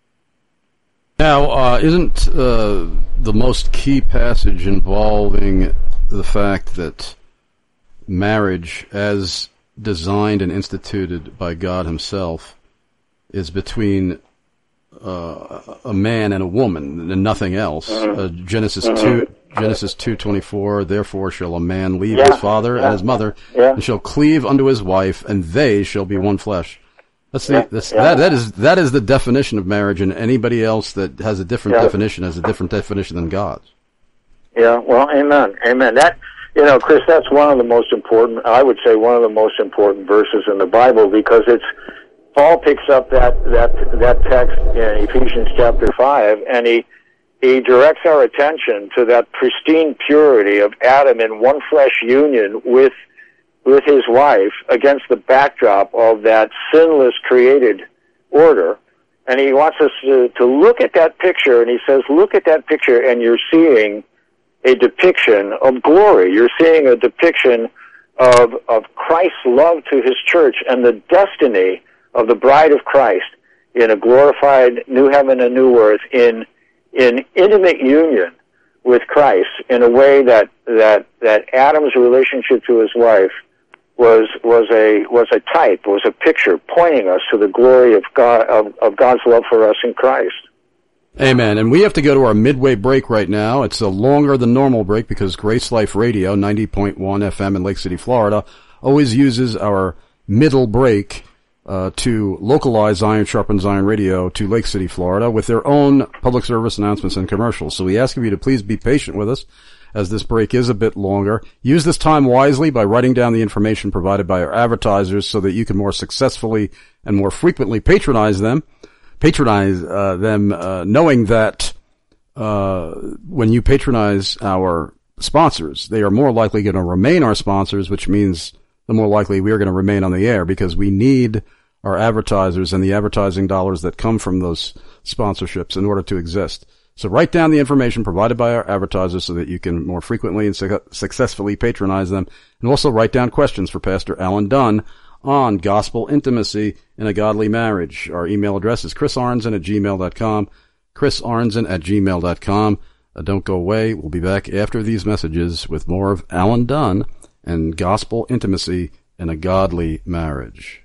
Now, isn't the most key passage involving the fact that marriage, as designed and instituted by God himself, is between a man and a woman and nothing else? Genesis 2:24, therefore shall a man leave his father and his mother, and shall cleave unto his wife, and they shall be one flesh. That is the definition of marriage, and anybody else that has a different definition has a different definition than God's. Yeah, well, amen. That, Chris, that's one of the most important, I would say one of the most important verses in the Bible, because Paul picks up that text in Ephesians chapter 5, and he directs our attention to that pristine purity of Adam in one flesh union with his wife against the backdrop of that sinless created order. And he wants us to look at that picture, and he says, look at that picture, and you're seeing a depiction of glory. You're seeing a depiction of Christ's love to his church and the destiny of the bride of Christ in a glorified new heaven and new earth, in intimate union with Christ, in a way that Adam's relationship to his wife was a type, was a picture pointing us to the glory of God, of God's love for us in Christ. Amen. And we have to go to our midway break right now. It's a longer than normal break because Grace Life Radio, 90.1 FM in Lake City, Florida, always uses our middle break to localize Iron Sharpens Iron Radio to Lake City, Florida, with their own public service announcements and commercials. So we ask of you to please be patient with us, as this break is a bit longer. Use this time wisely by writing down the information provided by our advertisers so that you can more successfully and more frequently patronize them, knowing that when you patronize our sponsors, they are more likely going to remain our sponsors, which means the more likely we are going to remain on the air, because we need our advertisers and the advertising dollars that come from those sponsorships in order to exist. So write down the information provided by our advertisers so that you can more frequently and successfully patronize them. And also write down questions for Pastor Alan Dunn on gospel intimacy in a godly marriage. Our email address is chrisarnson@gmail.com, chrisarnson@gmail.com. Don't go away. We'll be back after these messages with more of Alan Dunn and gospel intimacy in a godly marriage.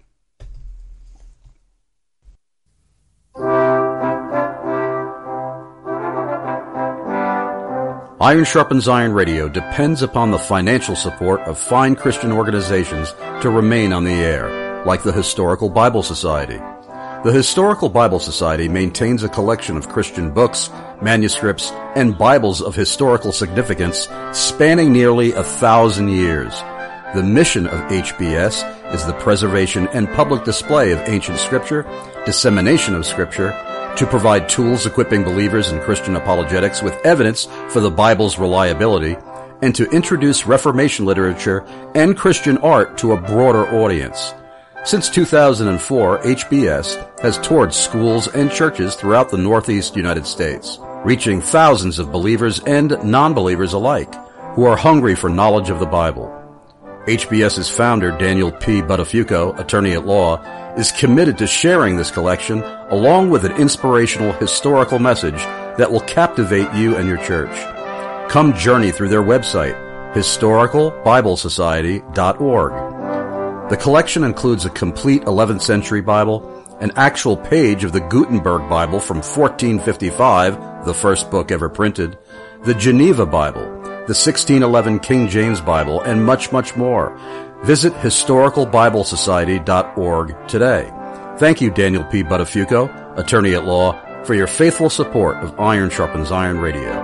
Iron Sharpens Iron Radio depends upon the financial support of fine Christian organizations to remain on the air, like the Historical Bible Society. The Historical Bible Society maintains a collection of Christian books, manuscripts, and Bibles of historical significance spanning nearly 1,000 years. The mission of HBS is the preservation and public display of ancient Scripture, dissemination of Scripture, to provide tools equipping believers in Christian apologetics with evidence for the Bible's reliability, and to introduce Reformation literature and Christian art to a broader audience. Since 2004, HBS has toured schools and churches throughout the Northeast United States, reaching thousands of believers and non-believers alike who are hungry for knowledge of the Bible. HBS's founder, Daniel P. Buttafuoco, attorney at law, is committed to sharing this collection along with an inspirational historical message that will captivate you and your church. Come journey through their website, historicalbiblesociety.org. The collection includes a complete 11th century Bible, an actual page of the Gutenberg Bible from 1455, the first book ever printed, the Geneva Bible, the 1611 King James Bible, and much, much more. Visit historicalbiblesociety.org today. Thank you, Daniel P. Buttafuoco, attorney at law, for your faithful support of Iron Sharpens Iron Radio.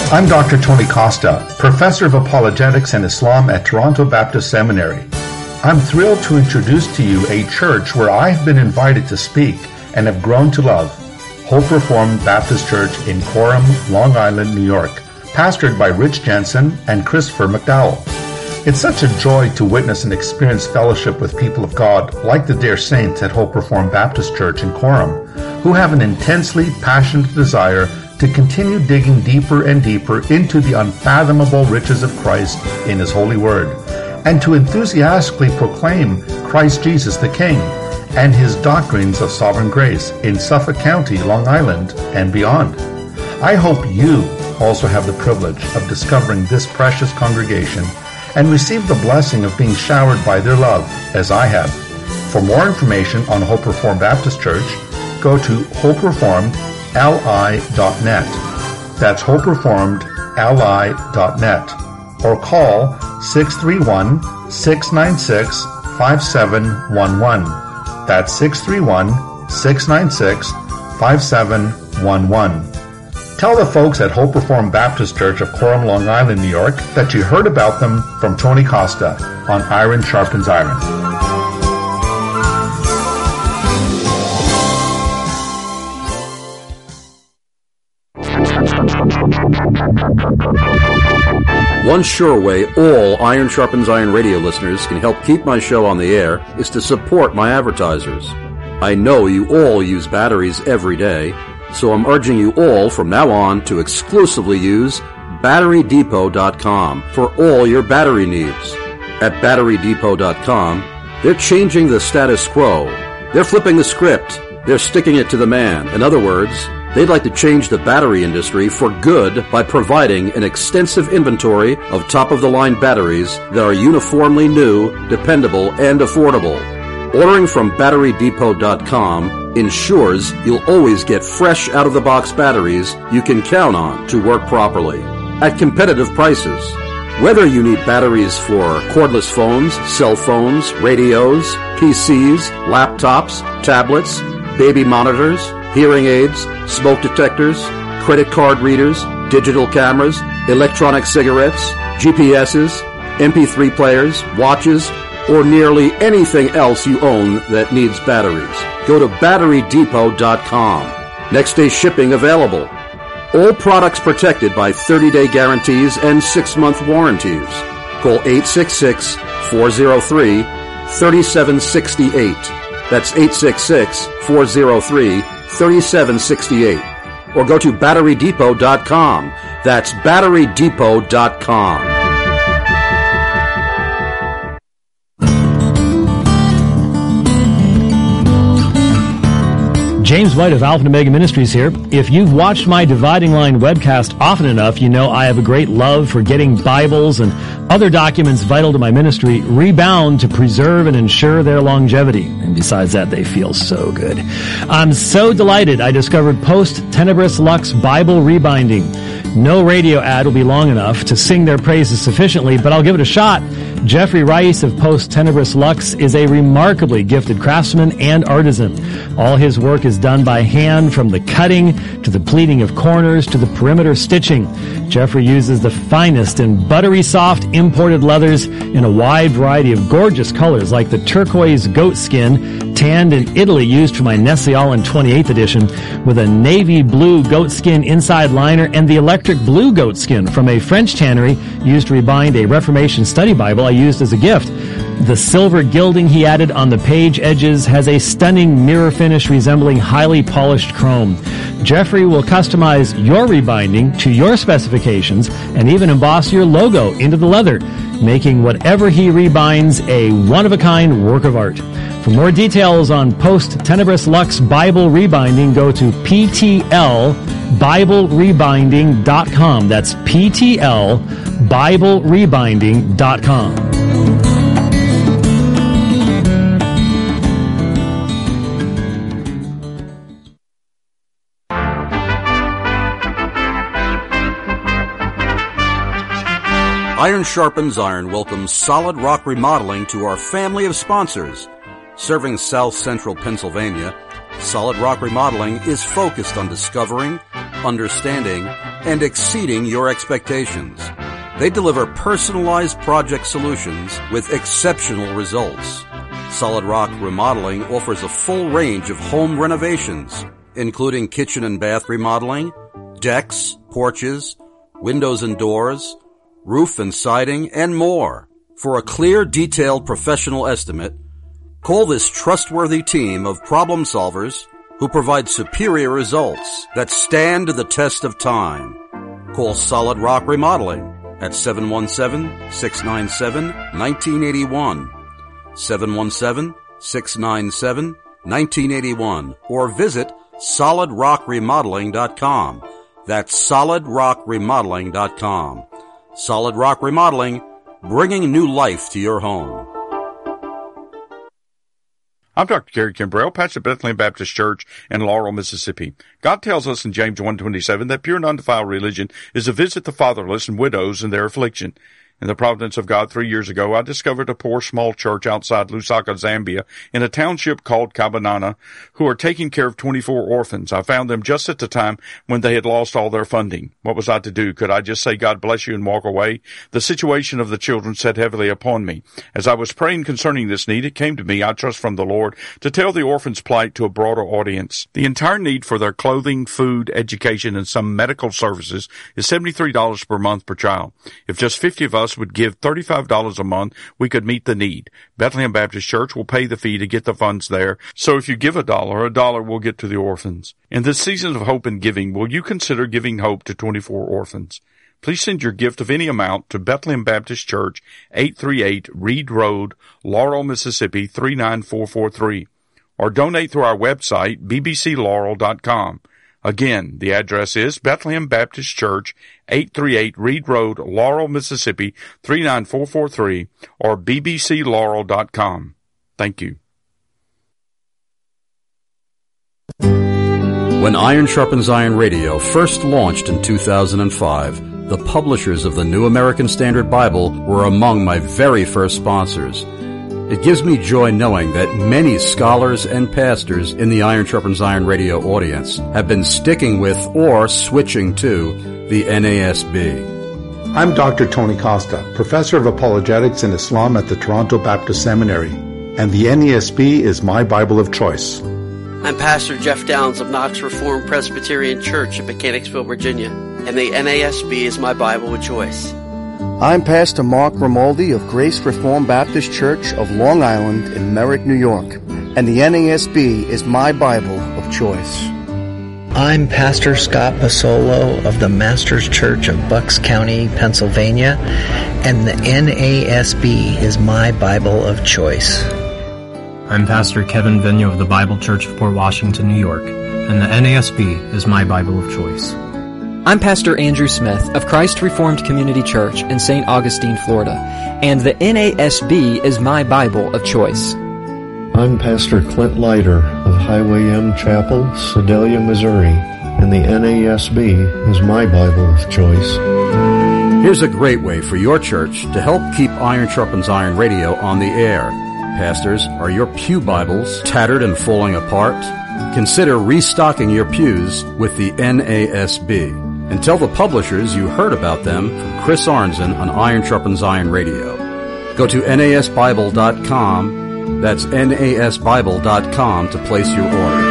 I'm Dr. Tony Costa, Professor of Apologetics and Islam at Toronto Baptist Seminary. I'm thrilled to introduce to you a church where I've been invited to speak and have grown to love, Hope Reformed Baptist Church in Coram, Long Island, New York, pastored by Rich Jensen and Christopher McDowell. It's such a joy to witness and experience fellowship with people of God like the dear saints at Hope Reformed Baptist Church in Coram, who have an intensely passionate desire to continue digging deeper and deeper into the unfathomable riches of Christ in His holy word, and to enthusiastically proclaim Christ Jesus the King and His doctrines of sovereign grace in Suffolk County, Long Island, and beyond. I hope you also have the privilege of discovering this precious congregation and receive the blessing of being showered by their love, as I have. For more information on Hope Reformed Baptist Church, go to hopereformedli.net. That's hopereformedli.net. Or call 631-696-5711. That's 631-696-5711. Tell the folks at Hope Reformed Baptist Church of Coram, Long Island, New York, that you heard about them from Tony Costa on Iron Sharpens Iron. One sure way all Iron Sharpens Iron radio listeners can help keep my show on the air is to support my advertisers. I know you all use batteries every day, so I'm urging you all from now on to exclusively use BatteryDepot.com for all your battery needs. At BatteryDepot.com, they're changing the status quo. They're flipping the script. They're sticking it to the man. In other words, they'd like to change the battery industry for good by providing an extensive inventory of top-of-the-line batteries that are uniformly new, dependable, and affordable. Ordering from BatteryDepot.com ensures you'll always get fresh out-of-the-box batteries you can count on to work properly at competitive prices. Whether you need batteries for cordless phones, cell phones, radios, PCs, laptops, tablets, baby monitors, hearing aids, smoke detectors, credit card readers, digital cameras, electronic cigarettes, GPSs, MP3 players, watches, or nearly anything else you own that needs batteries, go to BatteryDepot.com. Next day shipping available. All products protected by 30-day guarantees and 6-month warranties. Call 866-403-3768. That's 866-403-3768. Or go to BatteryDepot.com. That's BatteryDepot.com. James White of Alpha and Omega Ministries here. If you've watched my Dividing Line webcast often enough, you know I have a great love for getting Bibles and other documents vital to my ministry rebound to preserve and ensure their longevity. And besides that, they feel so good. I'm so delighted I discovered Post Tenebris Lux Bible Rebinding. No radio ad will be long enough to sing their praises sufficiently, but I'll give it a shot. Jeffrey Rice of Post Tenebris Lux is a remarkably gifted craftsman and artisan. All his work is done by hand, from the cutting to the pleating of corners to the perimeter stitching. Jeffrey uses the finest and buttery soft imported leathers in a wide variety of gorgeous colors, like the turquoise goat skin, tanned in Italy, used for my Nestle-Aland 28th edition, with a navy blue goat skin inside liner, and the electric blue goat skin from a French tannery used to rebind a Reformation study Bible I used as a gift. The silver gilding he added on the page edges has a stunning mirror finish resembling highly polished chrome. Jeffrey will customize your rebinding to your specifications and even emboss your logo into the leather, making whatever he rebinds a one-of-a-kind work of art. For more details on Post Tenebris Lux Bible Rebinding, go to PTLBibleRebinding.com. That's PTLBibleRebinding.com. Iron Sharpens Iron welcomes Solid Rock Remodeling to our family of sponsors. Serving South Central Pennsylvania, Solid Rock Remodeling is focused on discovering, understanding, and exceeding your expectations. They deliver personalized project solutions with exceptional results. Solid Rock Remodeling offers a full range of home renovations, including kitchen and bath remodeling, decks, porches, windows and doors, roof and siding, and more. For a clear, detailed professional estimate, call this trustworthy team of problem solvers who provide superior results that stand the test of time. Call Solid Rock Remodeling at 717-697-1981, 717-697-1981, or visit solidrockremodeling.com. That's solidrockremodeling.com. Solid Rock Remodeling, bringing new life to your home. I'm Dr. Gary Kimbrell, pastor of Bethlehem Baptist Church in Laurel, Mississippi. God tells us in James 1:27 that pure and undefiled religion is to visit the fatherless and widows in their affliction. In the providence of God, 3 years ago, I discovered a poor small church outside Lusaka, Zambia, in a township called Kabanana, who are taking care of 24 orphans. I found them just at the time when they had lost all their funding. What was I to do? Could I just say, God bless you, and walk away? The situation of the children sat heavily upon me. As I was praying concerning this need, it came to me, I trust from the Lord, to tell the orphans' plight to a broader audience. The entire need for their clothing, food, education, and some medical services is $73 per month per child. If just 50 of us would give $35 a month, we could meet the need. Bethlehem Baptist Church will pay the fee to get the funds there. So if you give a dollar will get to the orphans. In this season of hope and giving, will you consider giving hope to 24 orphans? Please send your gift of any amount to Bethlehem Baptist Church, 838 Reed Road, Laurel, Mississippi, 39443. Or donate through our website, bbclaurel.com. Again, the address is Bethlehem Baptist Church, 838 Reed Road, Laurel, Mississippi, 39443, or bbclaurel.com. Thank you. When Iron Sharpens Iron Radio first launched in 2005, the publishers of the New American Standard Bible were among my very first sponsors. It gives me joy knowing that many scholars and pastors in the Iron Sharpens Iron Radio audience have been sticking with or switching to the NASB. I'm Dr. Tony Costa, Professor of Apologetics and Islam at the Toronto Baptist Seminary, and the NASB is my Bible of choice. I'm Pastor Jeff Downs of Knox Reformed Presbyterian Church in Mechanicsville, Virginia, and the NASB is my Bible of choice. I'm Pastor Mark Grimaldi of Grace Reformed Baptist Church of Long Island in Merrick, New York, and the NASB is my Bible of choice. I'm Pastor Scott Basolo of the Masters Church of Bucks County, Pennsylvania, and the NASB is my Bible of choice. I'm Pastor Kevin Vigneault of the Bible Church of Port Washington, New York, and the NASB is my Bible of choice. I'm Pastor Andrew Smith of Christ Reformed Community Church in St. Augustine, Florida, and the NASB is my Bible of choice. I'm Pastor Clint Leiter of Highway M Chapel, Sedalia, Missouri, and the NASB is my Bible of choice. Here's a great way for your church to help keep Iron Sharpens Iron Radio on the air. Pastors, are your pew Bibles tattered and falling apart? Consider restocking your pews with the NASB. And tell the publishers you heard about them from Chris Arnzen on Iron Sharpens Iron Radio. Go to nasbible.com, that's nasbible.com, to place your order.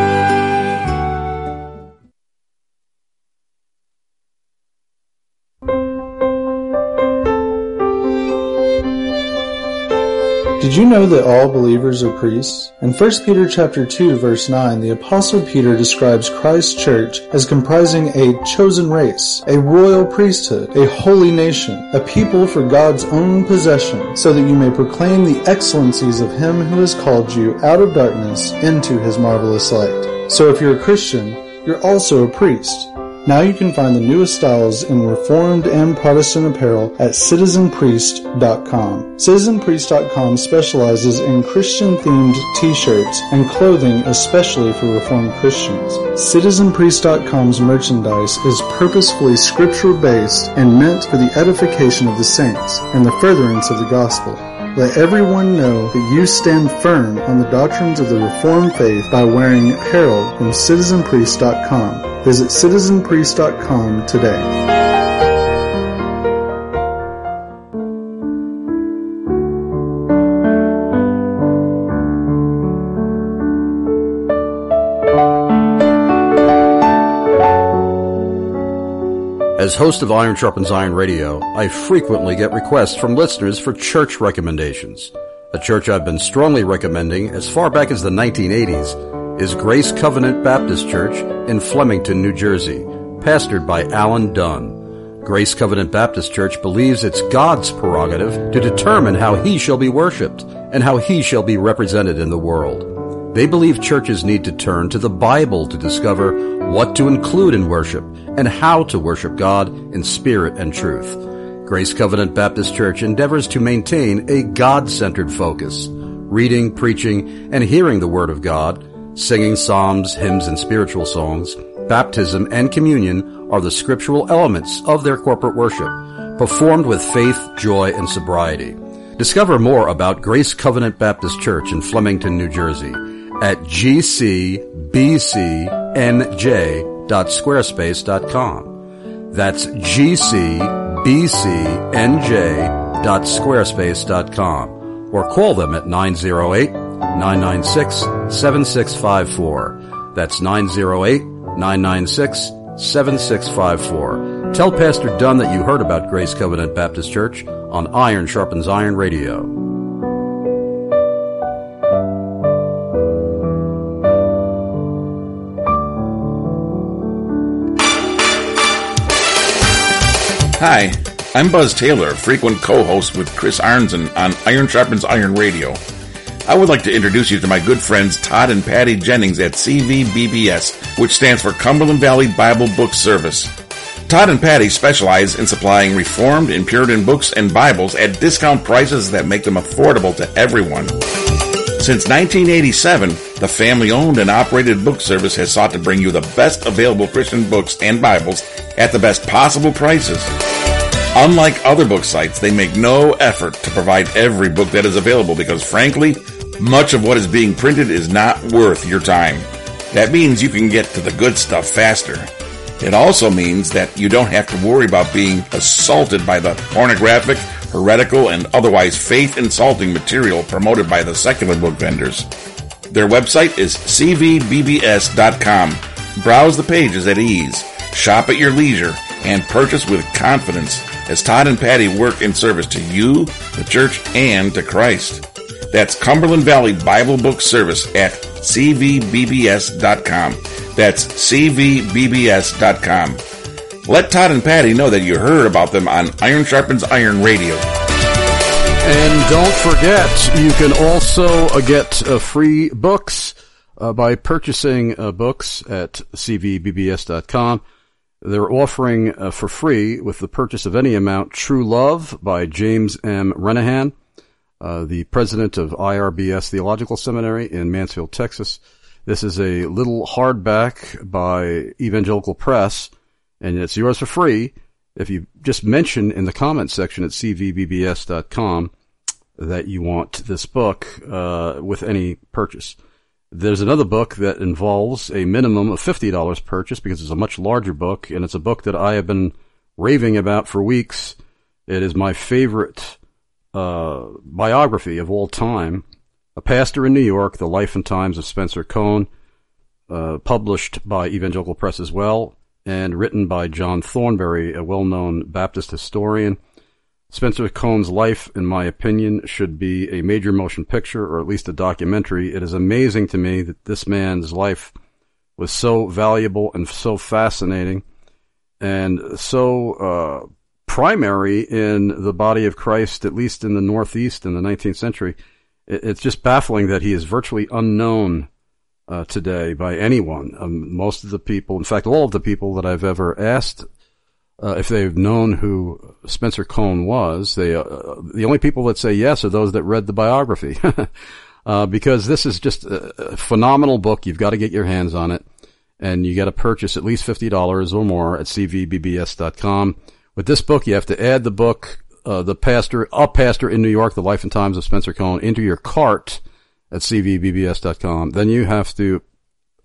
Did you know that all believers are priests? In 1 Peter chapter 2, verse 9, the Apostle Peter describes Christ's church as comprising a chosen race, a royal priesthood, a holy nation, a people for God's own possession, so that you may proclaim the excellencies of Him who has called you out of darkness into His marvelous light. So if you're a Christian, you're also a priest. Now you can find the newest styles in Reformed and Protestant apparel at CitizenPriest.com. CitizenPriest.com specializes in Christian-themed t-shirts and clothing especially for Reformed Christians. CitizenPriest.com's merchandise is purposefully scripture-based and meant for the edification of the saints and the furtherance of the gospel. Let everyone know that you stand firm on the doctrines of the Reformed faith by wearing apparel from CitizenPriest.com. Visit citizenpriest.com today. As host of Iron Sharpens Iron Radio, I frequently get requests from listeners for church recommendations. A church I've been strongly recommending as far back as the 1980s is Grace Covenant Baptist Church in Flemington, New Jersey, pastored by Alan Dunn. Grace Covenant Baptist Church believes it's God's prerogative to determine how He shall be worshipped and how He shall be represented in the world. They believe churches need to turn to the Bible to discover what to include in worship and how to worship God in spirit and truth. Grace Covenant Baptist Church endeavors to maintain a God-centered focus, reading, preaching, and hearing the Word of God, singing psalms, hymns, and spiritual songs. Baptism and communion are the scriptural elements of their corporate worship, performed with faith, joy, and sobriety. Discover more about Grace Covenant Baptist Church in Flemington, New Jersey at gcbcnj.squarespace.com. That's gcbcnj.squarespace.com. Or call them at 908-996-7654. That's 908-996-7654. Tell Pastor Dunn that you heard about Grace Covenant Baptist Church on Iron Sharpens Iron Radio. Hi, I'm Buzz Taylor, frequent co-host with Chris Arnzen on Iron Sharpens Iron Radio. I would like to introduce you to my good friends Todd and Patty Jennings at CVBBS, which stands for Cumberland Valley Bible Book Service. Todd and Patty specialize in supplying Reformed and Puritan books and Bibles at discount prices that make them affordable to everyone. Since 1987, the family-owned and operated book service has sought to bring you the best available Christian books and Bibles at the best possible prices. Unlike other book sites, they make no effort to provide every book that is available because, frankly, much of what is being printed is not worth your time. That means you can get to the good stuff faster. It also means that you don't have to worry about being assaulted by the pornographic, heretical, and otherwise faith-insulting material promoted by the secular book vendors. Their website is cvbbs.com. Browse the pages at ease, shop at your leisure, and purchase with confidence as Todd and Patty work in service to you, the church, and to Christ. That's Cumberland Valley Bible Book Service at cvbbs.com. That's cvbbs.com. Let Todd and Patty know that you heard about them on Iron Sharpens Iron Radio. And don't forget, you can also get free books by purchasing books at cvbbs.com. They're offering for free, with the purchase of any amount, True Love by James M. Renahan, the president of IRBS Theological Seminary in Mansfield, Texas. This is a little hardback by Evangelical Press, and it's yours for free if you just mention in the comment section at cvbbs.com that you want this book with any purchase. There's another book that involves a minimum of $50 purchase because it's a much larger book, and it's a book that I have been raving about for weeks. It is my favorite biography of all time. A Pastor in New York, The Life and Times of Spencer Cone, published by Evangelical Press as well, and written by John Thornberry, a well-known Baptist historian. Spencer Cone's life, in my opinion, should be a major motion picture, or at least a documentary. It is amazing to me that this man's life was so valuable and so fascinating and so primary in the body of Christ, at least in the Northeast in the 19th century. It's just baffling that he is virtually unknown today by anyone. Most of the people, in fact, all of the people that I've ever asked if they've known who Spencer Cone was, the only people that say yes are those that read the biography. Because this is just a phenomenal book. You've got to get your hands on it, and you got to purchase at least $50 or more at cvbbs.com. With this book, you have to add the book, A Pastor in New York, The Life and Times of Spencer Cone, into your cart at cvbbs.com. Then you have to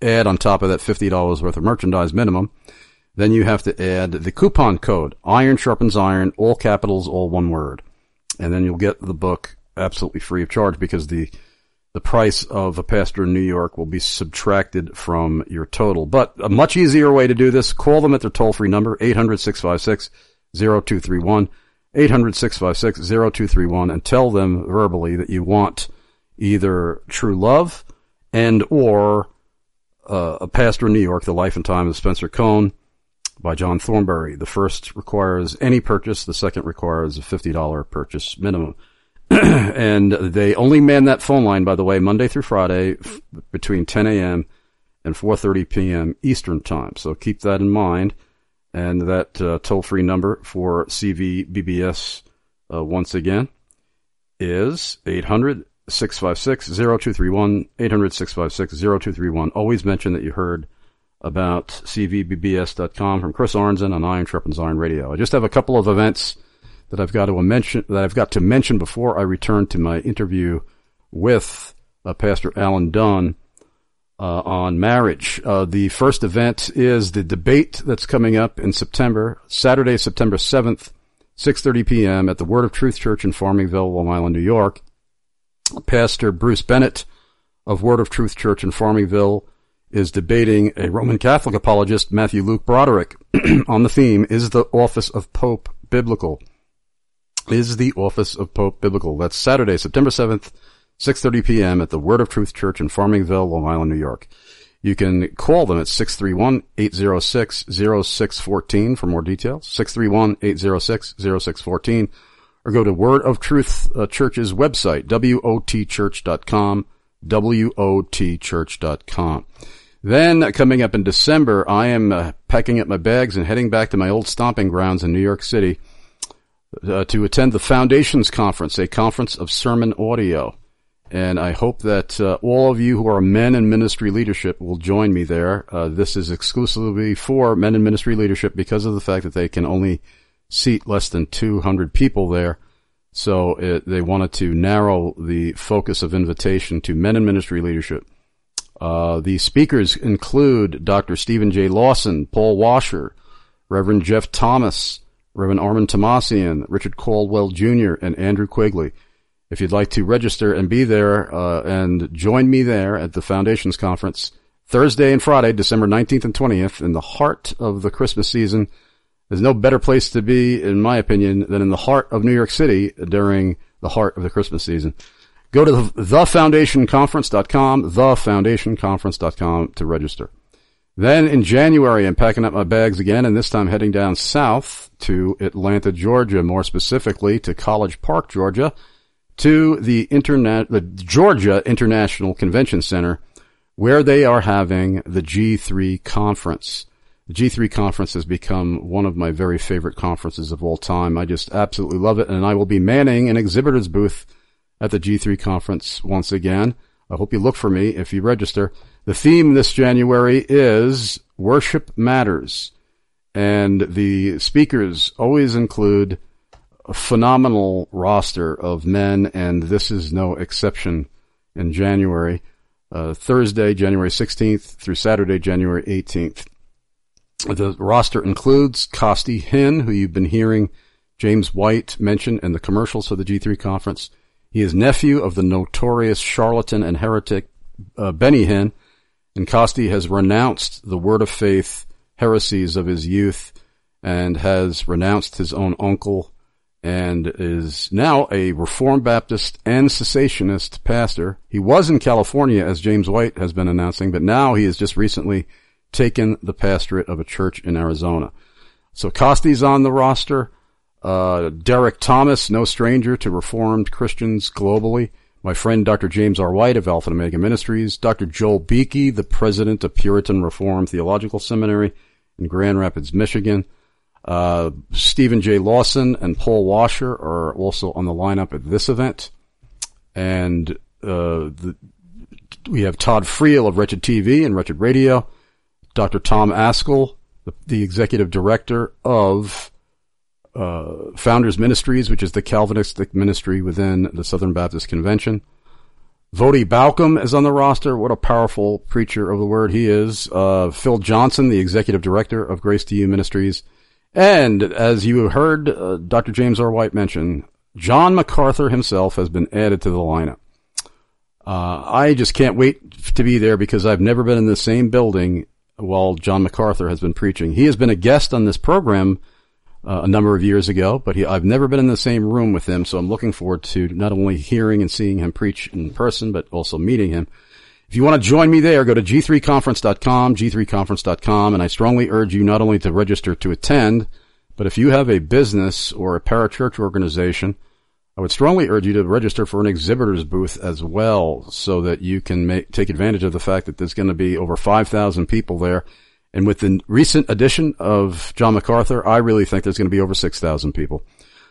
add on top of that $50 worth of merchandise minimum, then you have to add the coupon code, Iron Sharpens Iron, all capitals, all one word. And then you'll get the book absolutely free of charge, because the price of a pastor in New York will be subtracted from your total. But a much easier way to do this, call them at their toll-free number, 800-656-0231, 800-656-0231, and tell them verbally that you want either True Love and or A Pastor in New York, The Life and Time of Spencer Cone by John Thornberry. The first requires any purchase. The second requires a $50 purchase minimum. And they only man that phone line, by the way, Monday through Friday between 10 a.m. and 4:30 p.m. Eastern Time. So keep that in mind. And that toll-free number for CVBBS, once again, is 800-656-0231, 800-656-0231. Always mention that you heard about CVBBS.com from Chris Arnzen on Iron Sharpens Iron Radio. I just have a couple of events that I've got to mention before I return to my interview with Pastor Alan Dunn on marriage. The first event is the debate that's coming up in September, Saturday, September 7th, 6:30 p.m. at the Word of Truth Church in Farmingville, Long Island, New York. Pastor Bruce Bennett of Word of Truth Church in Farmingville is debating a Roman Catholic apologist, Matthew Luke Broderick, on the theme, Is the Office of Pope Biblical? Is the Office of Pope Biblical? That's Saturday, September 7th, 6:30 p.m. at the Word of Truth Church in Farmingville, Long Island, New York. You can call them at 631-806-0614 for more details, 631-806-0614, or go to Word of Truth Church's website, wotchurch.com, wotchurch.com. Then, coming up in December, I am packing up my bags and heading back to my old stomping grounds in New York City to attend the Foundations Conference, a conference of sermon audio. And I hope that all of you who are men in ministry leadership will join me there. This is exclusively for men in ministry leadership because of the fact that they can only seat less than 200 people there. So they wanted to narrow the focus of invitation to men in ministry leadership. The speakers include Dr. Stephen J. Lawson, Paul Washer, Reverend Jeff Thomas, Reverend Armin Tomasian, Richard Caldwell Jr., and Andrew Quigley. If you'd like to register and be there and join me there at the Foundations Conference, Thursday and Friday, December 19th and 20th, in the heart of the Christmas season, there's no better place to be, in my opinion, than in the heart of New York City during the heart of the Christmas season. Go to thefoundationconference.com, thefoundationconference.com to register. Then in January, I'm packing up my bags again, and this time heading down south to Atlanta, Georgia, more specifically to College Park, Georgia, to the Georgia International Convention Center, where they are having the G3 Conference. The G3 Conference has become one of my very favorite conferences of all time. I just absolutely love it, and I will be manning an exhibitor's booth at the G3 Conference once again. I hope you look for me if you register. The theme this January is Worship Matters, and the speakers always include a phenomenal roster of men, and this is no exception in January. Thursday, January 16th through Saturday, January 18th. The roster includes Costi Hinn, who you've been hearing James White mention in the commercials for the G3 Conference. He is nephew of the notorious charlatan and heretic Benny Hinn, and Costi has renounced the Word of Faith heresies of his youth and has renounced his own uncle and is now a Reformed Baptist and cessationist pastor. He was in California, as James White has been announcing, but now he has just recently taken the pastorate of a church in Arizona. So Costi's on the roster. Derek Thomas, no stranger to Reformed Christians globally. My friend Dr. James R. White of Alpha and Omega Ministries. Dr. Joel Beakey, the president of Puritan Reformed Theological Seminary in Grand Rapids, Michigan. Stephen J. Lawson and Paul Washer are also on the lineup at this event. And we have Todd Friel of Wretched TV and Wretched Radio. Dr. Tom Askell, the executive director of Founders Ministries, which is the Calvinistic ministry within the Southern Baptist Convention. Vodi Balcom is on the roster. What a powerful preacher of the word he is. Phil Johnson, the executive director of Grace to You Ministries. And as you heard Dr. James R. White mention, John MacArthur himself has been added to the lineup. I just can't wait to be there because I've never been in the same building while John MacArthur has been preaching. He has been a guest on this program a number of years ago, but I've never been in the same room with him, so I'm looking forward to not only hearing and seeing him preach in person, but also meeting him. If you want to join me there, go to g3conference.com, g3conference.com, and I strongly urge you not only to register to attend, but if you have a business or a parachurch organization, I would strongly urge you to register for an exhibitor's booth as well so that you can take advantage of the fact that there's going to be over 5,000 people there. And with the recent addition of John MacArthur, I really think there's going to be over 6,000 people.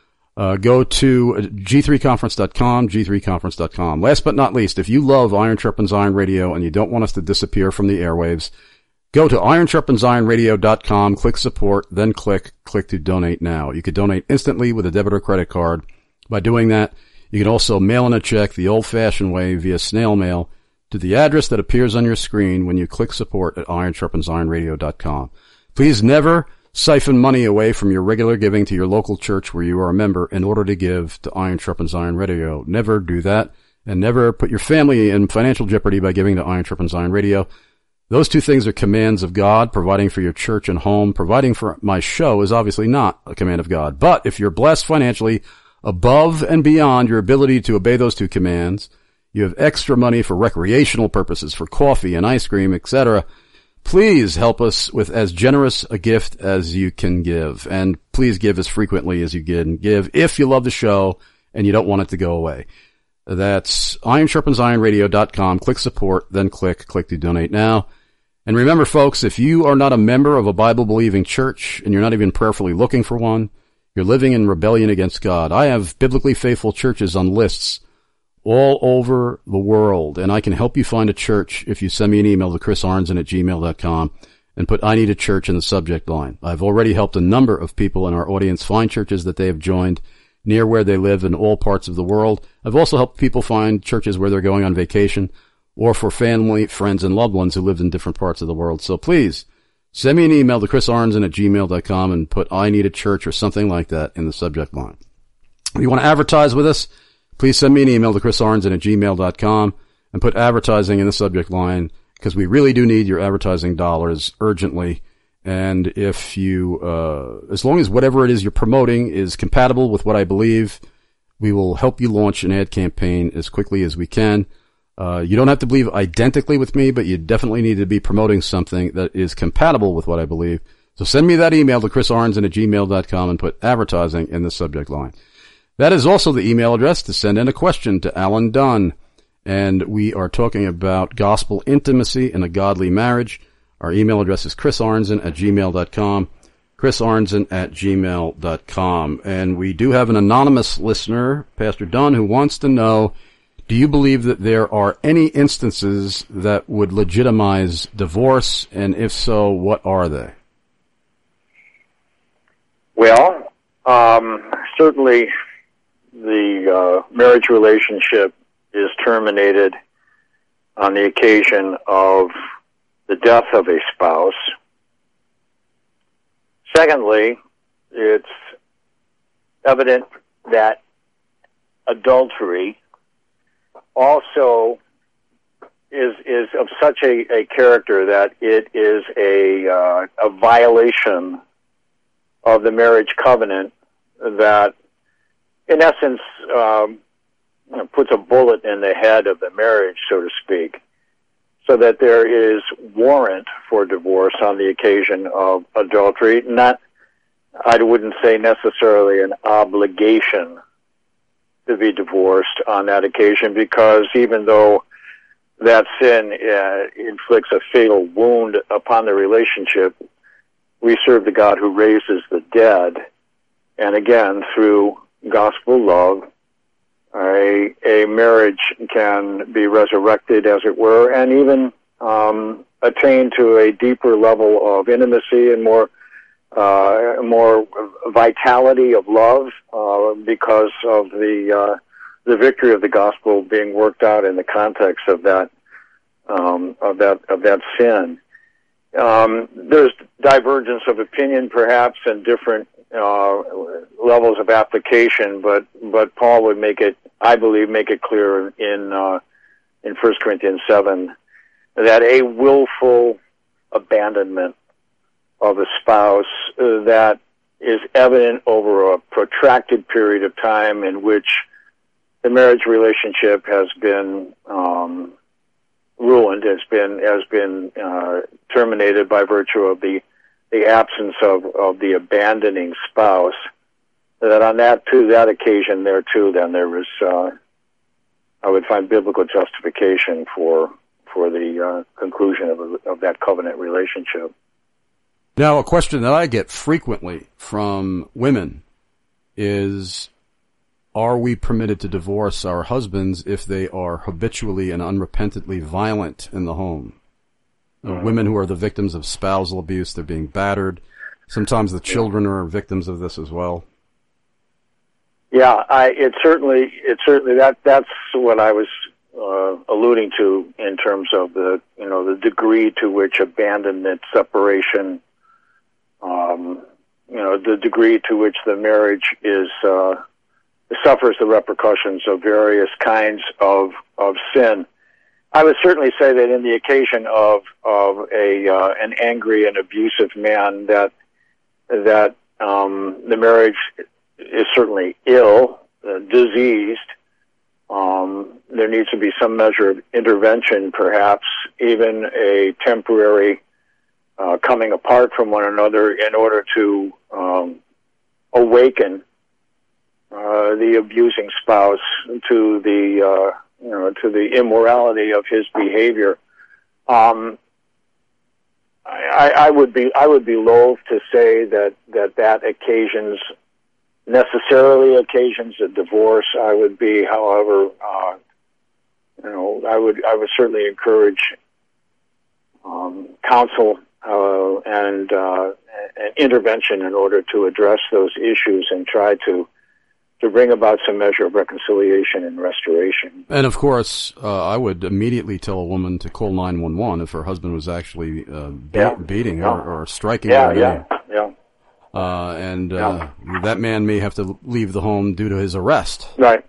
Go to g3conference.com, g3conference.com. Last but not least, if you love Iron Sharpens Iron Radio and you don't want us to disappear from the airwaves, go to ironsharpensironradio.com, click support, then click to donate now. You could donate instantly with a debit or credit card. By doing that, you can also mail in a check the old-fashioned way via snail mail to the address that appears on your screen when you click support at ironsharpensironradio.com. Please never siphon money away from your regular giving to your local church where you are a member in order to give to Iron Sharpens Iron Radio. Never do that, and never put your family in financial jeopardy by giving to Iron Sharpens Iron Radio. Those two things are commands of God. Providing for your church and home, providing for my show is obviously not a command of God. But if you're blessed financially above and beyond your ability to obey those two commands, you have extra money for recreational purposes, for coffee and ice cream, etc., please help us with as generous a gift as you can give. And please give as frequently as you can give if you love the show and you don't want it to go away. That's ironsharpensironradio.com. Click support, then click to donate now. And remember, folks, if you are not a member of a Bible-believing church and you're not even prayerfully looking for one, you're living in rebellion against God. I have biblically faithful churches on lists all over the world, and I can help you find a church if you send me an email to chrisarnson@gmail.com and put I need a church in the subject line. I've already helped a number of people in our audience find churches that they have joined near where they live in all parts of the world. I've also helped people find churches where they're going on vacation or for family, friends, and loved ones who live in different parts of the world. So please send me an email to chrisarnson@gmail.com and put I need a church or something like that in the subject line. If you want to advertise with us, please send me an email to chrisarnson@gmail.com and put advertising in the subject line because we really do need your advertising dollars urgently. And if you, as long as whatever it is you're promoting is compatible with what I believe, we will help you launch an ad campaign as quickly as we can. You don't have to believe identically with me, but you definitely need to be promoting something that is compatible with what I believe. So send me that email to chrisarnson@gmail.com and put advertising in the subject line. That is also the email address to send in a question to Alan Dunn. And we are talking about gospel intimacy in a godly marriage. Our email address is chrisarnson@gmail.com, chrisarnson@gmail.com. And we do have an anonymous listener, Pastor Dunn, who wants to know, do you believe that there are any instances that would legitimize divorce? And if so, what are they? Well, certainly the marriage relationship is terminated on the occasion of the death of a spouse. Secondly, it's evident that adultery also is of such a character that it is a violation of the marriage covenant that, in essence, puts a bullet in the head of the marriage, so to speak, so that there is warrant for divorce on the occasion of adultery. Not, I wouldn't say necessarily an obligation to be divorced on that occasion, because even though that sin inflicts a fatal wound upon the relationship, we serve the God who raises the dead. And again, through gospel love, a marriage can be resurrected, as it were, and even attain to a deeper level of intimacy and more vitality of love because of the the victory of the gospel being worked out in the context of that sin. There's divergence of opinion, perhaps, and different levels of application, but Paul would make it clear in 1 Corinthians 7 that a willful abandonment of a spouse that is evident over a protracted period of time in which the marriage relationship has been ruined, has been terminated by virtue of the absence of the abandoning spouse. That on that occasion there too, then there was I would find biblical justification for the conclusion of that covenant relationship. Now, a question that I get frequently from women is, are we permitted to divorce our husbands if they are habitually and unrepentantly violent in the home? Women who are the victims of spousal abuse, they're being battered. Sometimes the children are victims of this as well. Yeah, it's certainly that's what I was alluding to in terms of the degree to which abandonment, separation, the degree to which the marriage suffers the repercussions of various kinds of sin. I would certainly say that in the occasion of an angry and abusive man, that the marriage is certainly ill, diseased. There needs to be some measure of intervention, perhaps even a temporary coming apart from one another in order to awaken the abusing spouse to the immorality of his behavior. I would be loath to say that necessarily occasions a divorce. I would be, however, I would certainly encourage counsel and intervention in order to address those issues and try to bring about some measure of reconciliation and restoration. And of course, I would immediately tell a woman to call 911 if her husband was actually beating her or striking her. That man may have to leave the home due to his arrest. Right.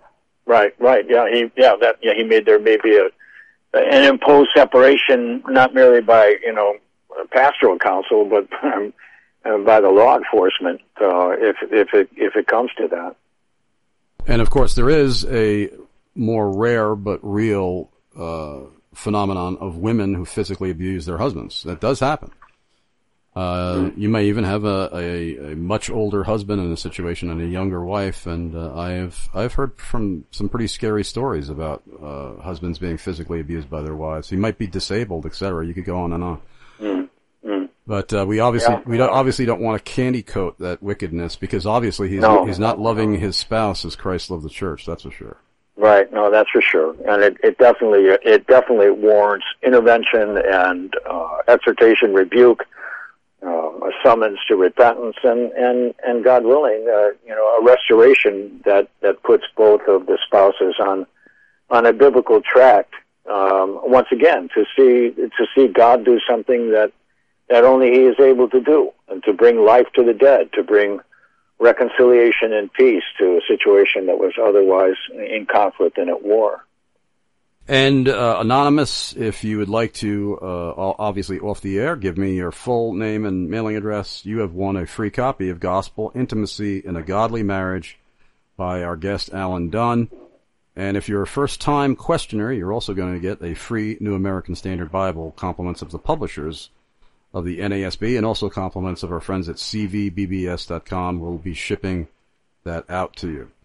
There may be an imposed separation, not merely by pastoral counsel, but by the law enforcement, if it comes to that. And of course, there is a more rare but real phenomenon of women who physically abuse their husbands. That does happen. You may even have a much older husband in a situation and a younger wife, and I've heard from some pretty scary stories about husbands being physically abused by their wives. He might be disabled, etc. You could go on and on. But we obviously don't want to candy coat that wickedness, because obviously he's not loving his spouse as Christ loved the church. That's for sure. Right. No, that's for sure. And it definitely warrants intervention and exhortation, rebuke, a summons to repentance, and God willing, a restoration that puts both of the spouses on a biblical track. Once again, to see God do something that only He is able to do, and to bring life to the dead, to bring reconciliation and peace to a situation that was otherwise in conflict and at war. And Anonymous, if you would like to, obviously off the air, give me your full name and mailing address. You have won a free copy of Gospel Intimacy in a Godly Marriage by our guest Alan Dunn. And if you're a first-time questioner, you're also going to get a free New American Standard Bible, compliments of the publishers of the NASB, and also compliments of our friends at cvbbs.com. We'll be shipping that out to you.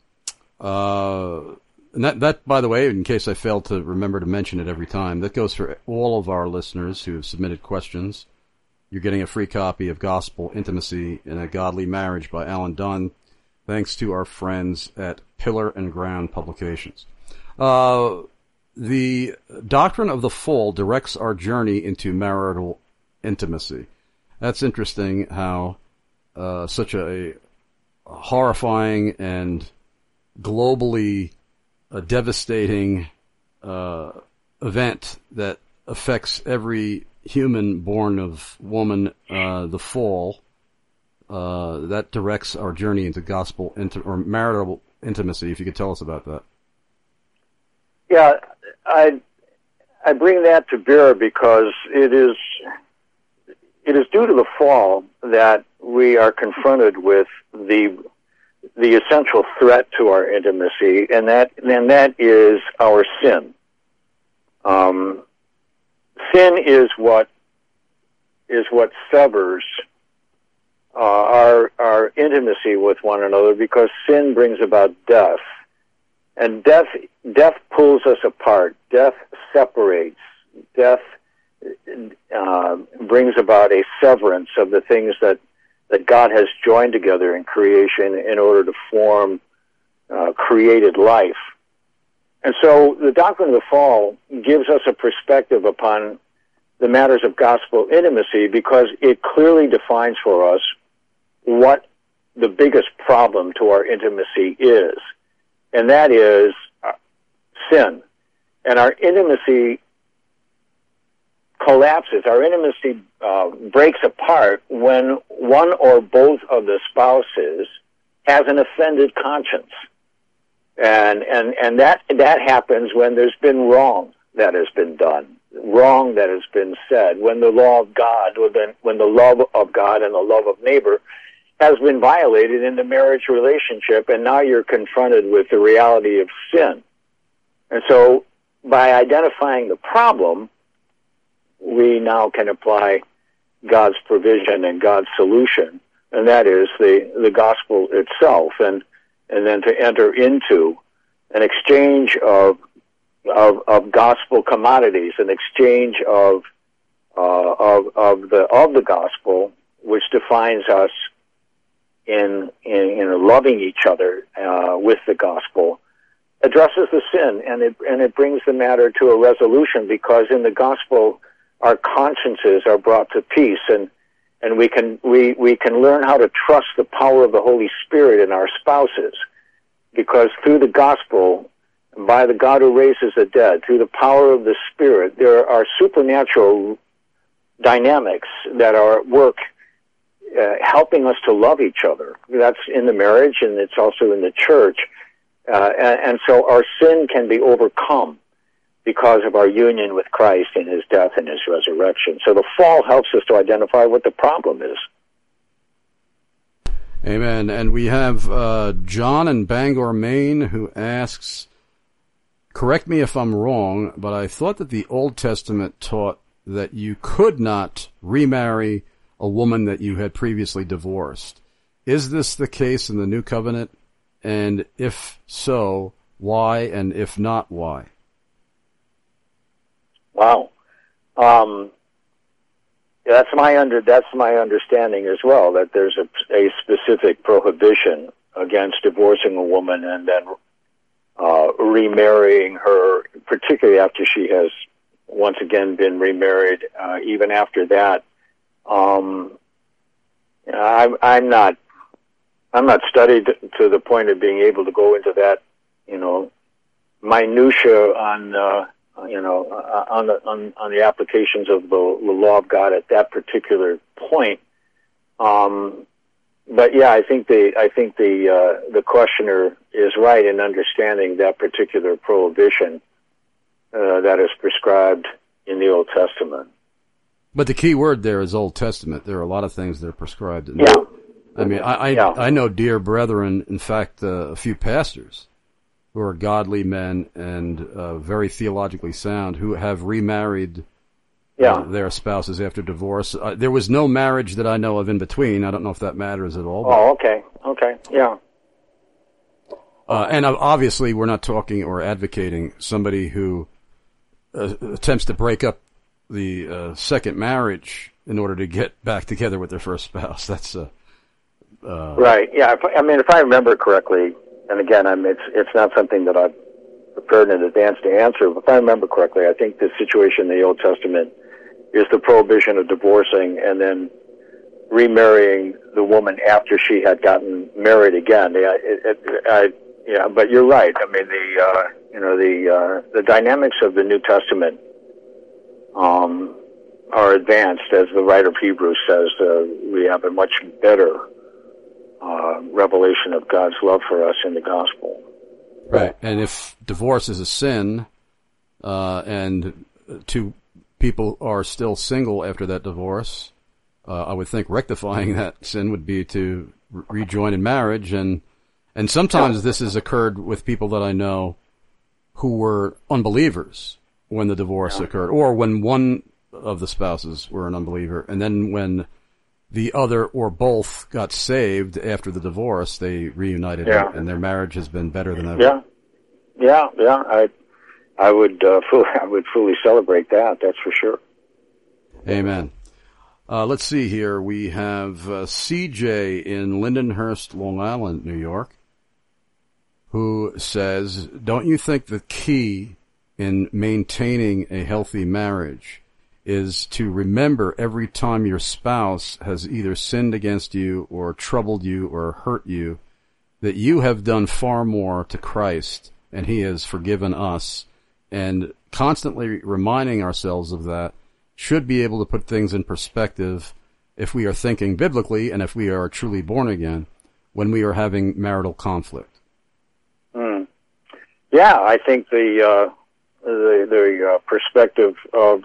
And that, by the way, in case I failed to remember to mention it every time, that goes for all of our listeners who have submitted questions. You're getting a free copy of Gospel Intimacy in a Godly Marriage by Alan Dunn, thanks to our friends at Pillar and Ground Publications. The doctrine of the fall directs our journey into marital intimacy. That's interesting how such a horrifying and globally a devastating event that affects every human born of woman, the fall, that directs our journey into gospel or marital intimacy. If you could tell us about that. Yeah, I bring that to bear because it is due to the fall that we are confronted with the essential threat to our intimacy, and that is our sin. Sin is what severs our intimacy with one another, because sin brings about death, and death pulls us apart. Death separates. Death brings about a severance of the things that God has joined together in creation in order to form created life. And so the doctrine of the fall gives us a perspective upon the matters of gospel intimacy, because it clearly defines for us what the biggest problem to our intimacy is, and that is sin. And our intimacy collapses, our intimacy breaks apart when one or both of the spouses has an offended conscience. And that happens when there's been wrong that has been done, wrong that has been said, when the law of God, when the love of God and the love of neighbor has been violated in the marriage relationship, and now you're confronted with the reality of sin. And so by identifying the problem, we now can apply God's provision and God's solution, and that is the gospel itself, and then to enter into an exchange of gospel commodities, an exchange of the gospel, which defines us in loving each other with the gospel, addresses the sin, and it brings the matter to a resolution, because in the gospel our consciences are brought to peace, and we can learn how to trust the power of the Holy Spirit in our spouses, because through the gospel, by the God who raises the dead, through the power of the Spirit, there are supernatural dynamics that are at work helping us to love each other. That's in the marriage, and it's also in the church. And so our sin can be overcome because of our union with Christ in his death and his resurrection. So the fall helps us to identify what the problem is. Amen. And we have John in Bangor, Maine, who asks, correct me if I'm wrong, but I thought that the Old Testament taught that you could not remarry a woman that you had previously divorced. Is this the case in the New Covenant? And if so, why? And if not, why? Wow. That's my understanding as well, that there's a specific prohibition against divorcing a woman and then remarrying her, particularly after she has once again been remarried. Even after that, I'm not studied to the point of being able to go into that, minutia on the applications of the law of God at that particular point. But yeah, I think the questioner is right in understanding that particular prohibition that is prescribed in the Old Testament. But the key word there is Old Testament. There are a lot of things that are prescribed in there. I mean, I know dear brethren, in fact, a few pastors who are godly men and very theologically sound, who have remarried their spouses after divorce. There was no marriage that I know of in between. I don't know if that matters at all. Oh, okay, yeah. And obviously we're not talking or advocating somebody who attempts to break up the second marriage in order to get back together with their first spouse. That's right. Yeah. If I remember correctly, and again, it's not something that I've prepared in advance to answer, but if I remember correctly, I think the situation in the Old Testament is the prohibition of divorcing and then remarrying the woman after she had gotten married again. But you're right. I mean, the dynamics of the New Testament are advanced, as the writer of Hebrews says. We have a much better revelation of God's love for us in the gospel. Right, and if divorce is a sin, and two people are still single after that divorce, I would think rectifying that sin would be to rejoin in marriage, and sometimes this has occurred with people that I know who were unbelievers when the divorce occurred, or when one of the spouses were an unbeliever, and then when the other or both got saved after the divorce, they reunited, and their marriage has been better than ever. I would fully celebrate that. That's for sure. Amen. Let's see here. We have CJ in Lindenhurst, Long Island, New York, who says, don't you think the key in maintaining a healthy marriage is to remember every time your spouse has either sinned against you or troubled you or hurt you, that you have done far more to Christ and he has forgiven us, and constantly reminding ourselves of that should be able to put things in perspective if we are thinking biblically and if we are truly born again when we are having marital conflict. Yeah, I think the perspective of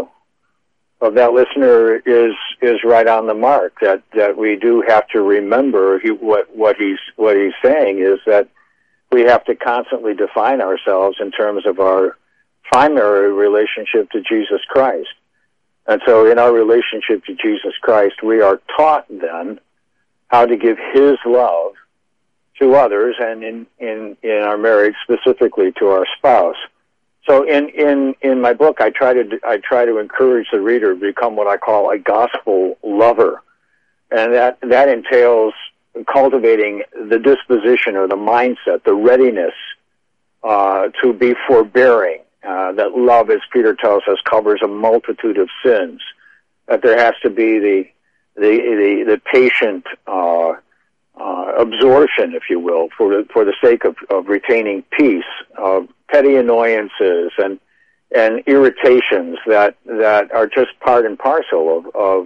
that listener is right on the mark. That we do have to remember what he's saying is that we have to constantly define ourselves in terms of our primary relationship to Jesus Christ. And so in our relationship to Jesus Christ, we are taught then how to give his love to others, and in our marriage, specifically to our spouse. So in my book, I try to encourage the reader to become what I call a gospel lover. And that entails cultivating the disposition or the mindset, the readiness to be forbearing. That love, as Peter tells us, covers a multitude of sins. That there has to be the patient absorption, if you will, for the sake of retaining peace, of petty annoyances and irritations that are just part and parcel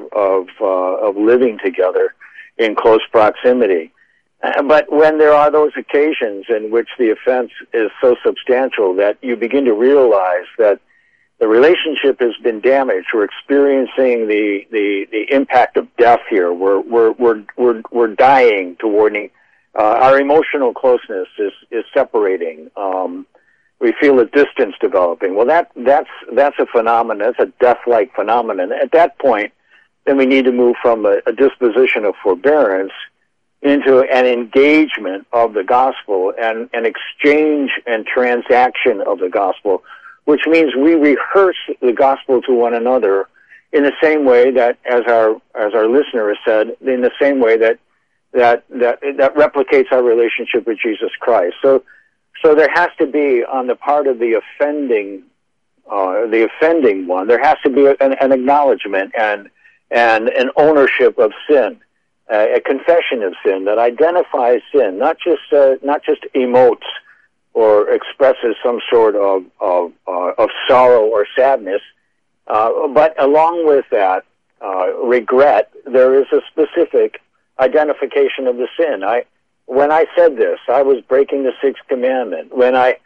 of living together in close proximity. But when there are those occasions in which the offense is so substantial that you begin to realize that the relationship has been damaged, we're experiencing the impact of death here. We're dying toward our emotional closeness is separating. We feel a distance developing. Well, that's a phenomenon. That's a death-like phenomenon. At that point, then we need to move from a disposition of forbearance into an engagement of the gospel and an exchange and transaction of the gospel, which means we rehearse the gospel to one another in the same way that, as our listener has said, in the same way that replicates our relationship with Jesus Christ. So there has to be, on the part of the offending one, there has to be an acknowledgement and an ownership of sin, a confession of sin that identifies sin, not just emotes or expresses some sort of sorrow or sadness, but along with that regret, there is a specific identification of the sin. When I said this, I was breaking the sixth commandment. When I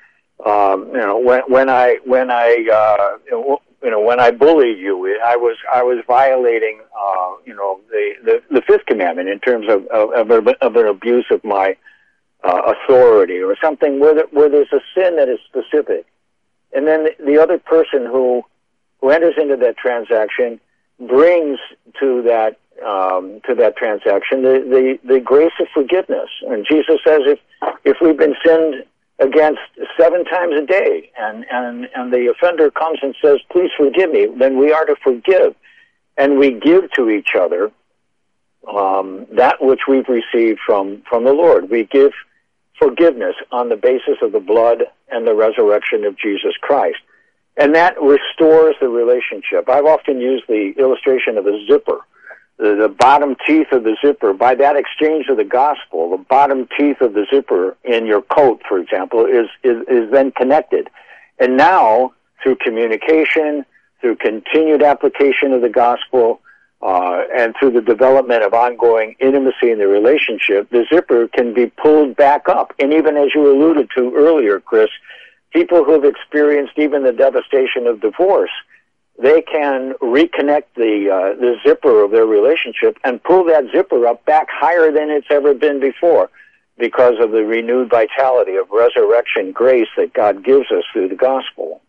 bullied you, I was violating the fifth commandment in terms of an abuse of my authority or something where there's a sin that is specific, and then the other person who enters into that transaction brings to that transaction the grace of forgiveness. And Jesus says if we've been sinned against 7 times a day, and the offender comes and says, "Please forgive me," then we are to forgive, and we give to each other that which we've received from the Lord. We give forgiveness on the basis of the blood and the resurrection of Jesus Christ, and that restores the relationship. I've often used the illustration of a zipper. the bottom teeth of the zipper, by that exchange of the gospel, the bottom teeth of the zipper in your coat, for example, is then connected. And now, through communication, through continued application of the gospel, and through the development of ongoing intimacy in the relationship, the zipper can be pulled back up. And even as you alluded to earlier, Chris, people who have experienced even the devastation of divorce, they can reconnect the zipper of their relationship and pull that zipper up back higher than it's ever been before because of the renewed vitality of resurrection grace that God gives us through the gospel.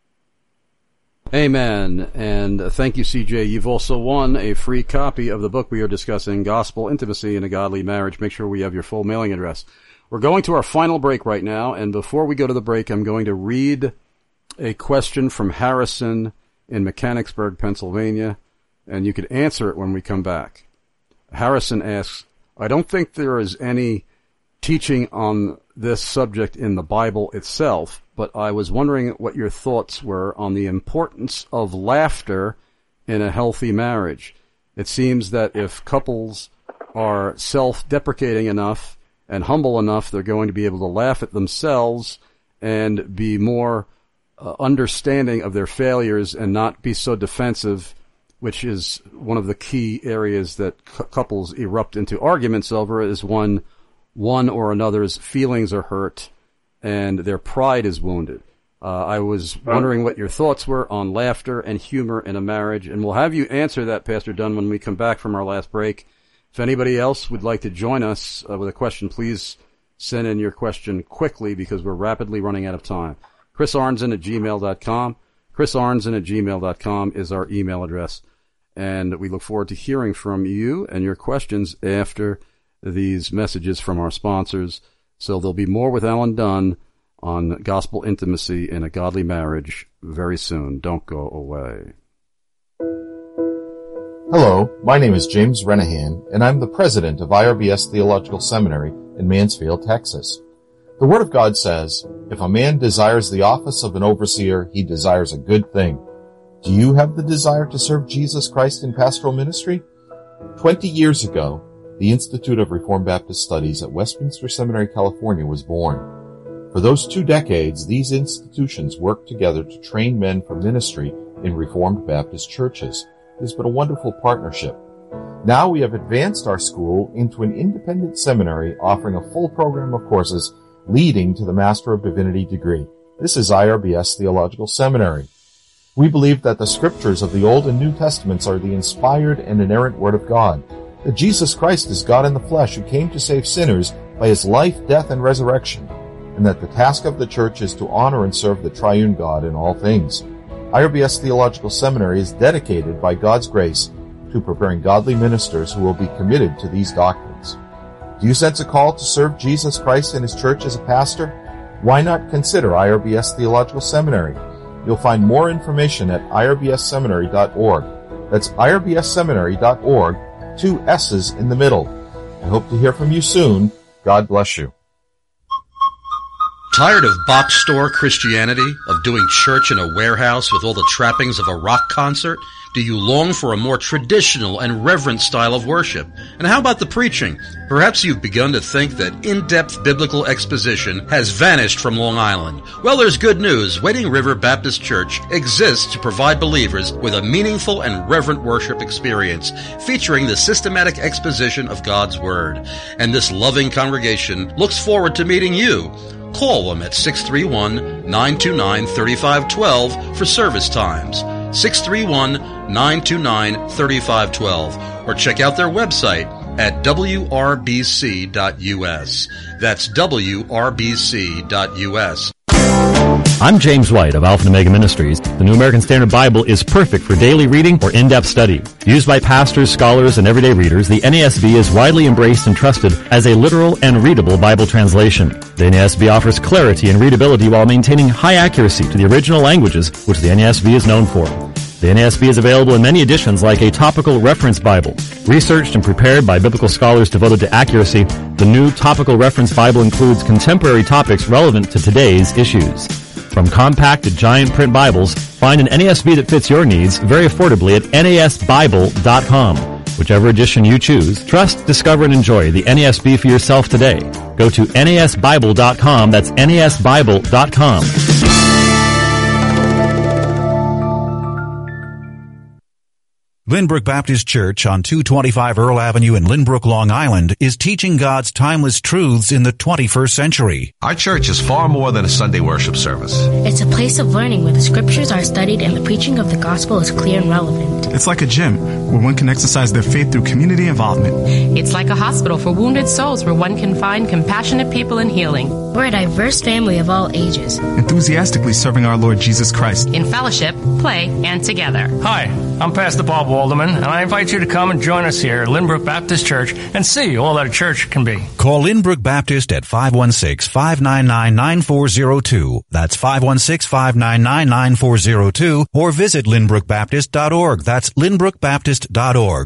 Amen. And thank you, CJ. You've also won a free copy of the book we are discussing, Gospel Intimacy in a Godly Marriage. Make sure we have your full mailing address. We're going to our final break right now, and before we go to the break, I'm going to read a question from Harrison in Mechanicsburg, Pennsylvania, and you could answer it when we come back. Harrison asks, I don't think there is any teaching on this subject in the Bible itself, but I was wondering what your thoughts were on the importance of laughter in a healthy marriage. It seems that if couples are self-deprecating enough and humble enough, they're going to be able to laugh at themselves and be more understanding of their failures and not be so defensive, which is one of the key areas that couples erupt into arguments over, is one or another's feelings are hurt and their pride is wounded. I was wondering what your thoughts were on laughter and humor in a marriage, and we'll have you answer that, Pastor Dunn, when we come back from our last break. If anybody else would like to join us with a question, please send in your question quickly because we're rapidly running out of time. ChrisArnzen@gmail.com. ChrisArnzen@gmail.com is our email address. And we look forward to hearing from you and your questions after these messages from our sponsors. So there'll be more with Alan Dunn on gospel intimacy in a godly marriage very soon. Don't go away. Hello, my name is James Renahan, and I'm the president of IRBS Theological Seminary in Mansfield, Texas. The Word of God says, if a man desires the office of an overseer, he desires a good thing. Do you have the desire to serve Jesus Christ in pastoral ministry? 20 years ago, the Institute of Reformed Baptist Studies at Westminster Seminary, California was born. For those 2 decades, these institutions worked together to train men for ministry in Reformed Baptist churches. It has been a wonderful partnership. Now we have advanced our school into an independent seminary offering a full program of courses leading to the Master of Divinity degree. This is IRBS Theological Seminary. We believe that the scriptures of the Old and New Testaments are the inspired and inerrant Word of God, that Jesus Christ is God in the flesh who came to save sinners by his life, death, and resurrection, and that the task of the church is to honor and serve the triune God in all things. IRBS Theological Seminary is dedicated by God's grace to preparing godly ministers who will be committed to these doctrines. Do you sense a call to serve Jesus Christ in his church as a pastor? Why not consider IRBS Theological Seminary? You'll find more information at irbsseminary.org. That's irbsseminary.org, 2 S's in the middle. I hope to hear from you soon. God bless you. Tired of box store Christianity, of doing church in a warehouse with all the trappings of a rock concert? Do you long for a more traditional and reverent style of worship? And how about the preaching? Perhaps you've begun to think that in-depth biblical exposition has vanished from Long Island. Well, there's good news. Wading River Baptist Church exists to provide believers with a meaningful and reverent worship experience featuring the systematic exposition of God's Word. And this loving congregation looks forward to meeting you. Call them at 631-929-3512 for service times. 631-929-3512, or check out their website at wrbc.us. That's wrbc.us. I'm James White of Alpha and Omega Ministries. The New American Standard Bible is perfect for daily reading or in-depth study. Used by pastors, scholars, and everyday readers, the NASB is widely embraced and trusted as a literal and readable Bible translation. The NASB offers clarity and readability while maintaining high accuracy to the original languages, which the NASB is known for. The NASB is available in many editions like a topical reference Bible. Researched and prepared by biblical scholars devoted to accuracy, the new topical reference Bible includes contemporary topics relevant to today's issues. From compact to giant print Bibles, find an NASB that fits your needs very affordably at nasbible.com. whichever edition you choose. Trust, discover, and enjoy the NASB for yourself today. Go to NASBible.com. That's NASBible.com. Lynbrook Baptist Church on 225 Earl Avenue in Lynbrook, Long Island is teaching God's timeless truths in the 21st century. Our church is far more than a Sunday worship service. It's a place of learning where the scriptures are studied and the preaching of the gospel is clear and relevant. It's like a gym where one can exercise their faith through community involvement. It's like a hospital for wounded souls where one can find compassionate people in healing. We're a diverse family of all ages, enthusiastically serving our Lord Jesus Christ in fellowship, play, and together. Hi, I'm Pastor Bob Walderman, and I invite you to come and join us here at Lynbrook Baptist Church and see all that a church can be. Call Lynbrook Baptist at 516-599-9402. That's 516-599-9402, or visit lynbrookbaptist.org. That's lynbrookbaptist.org.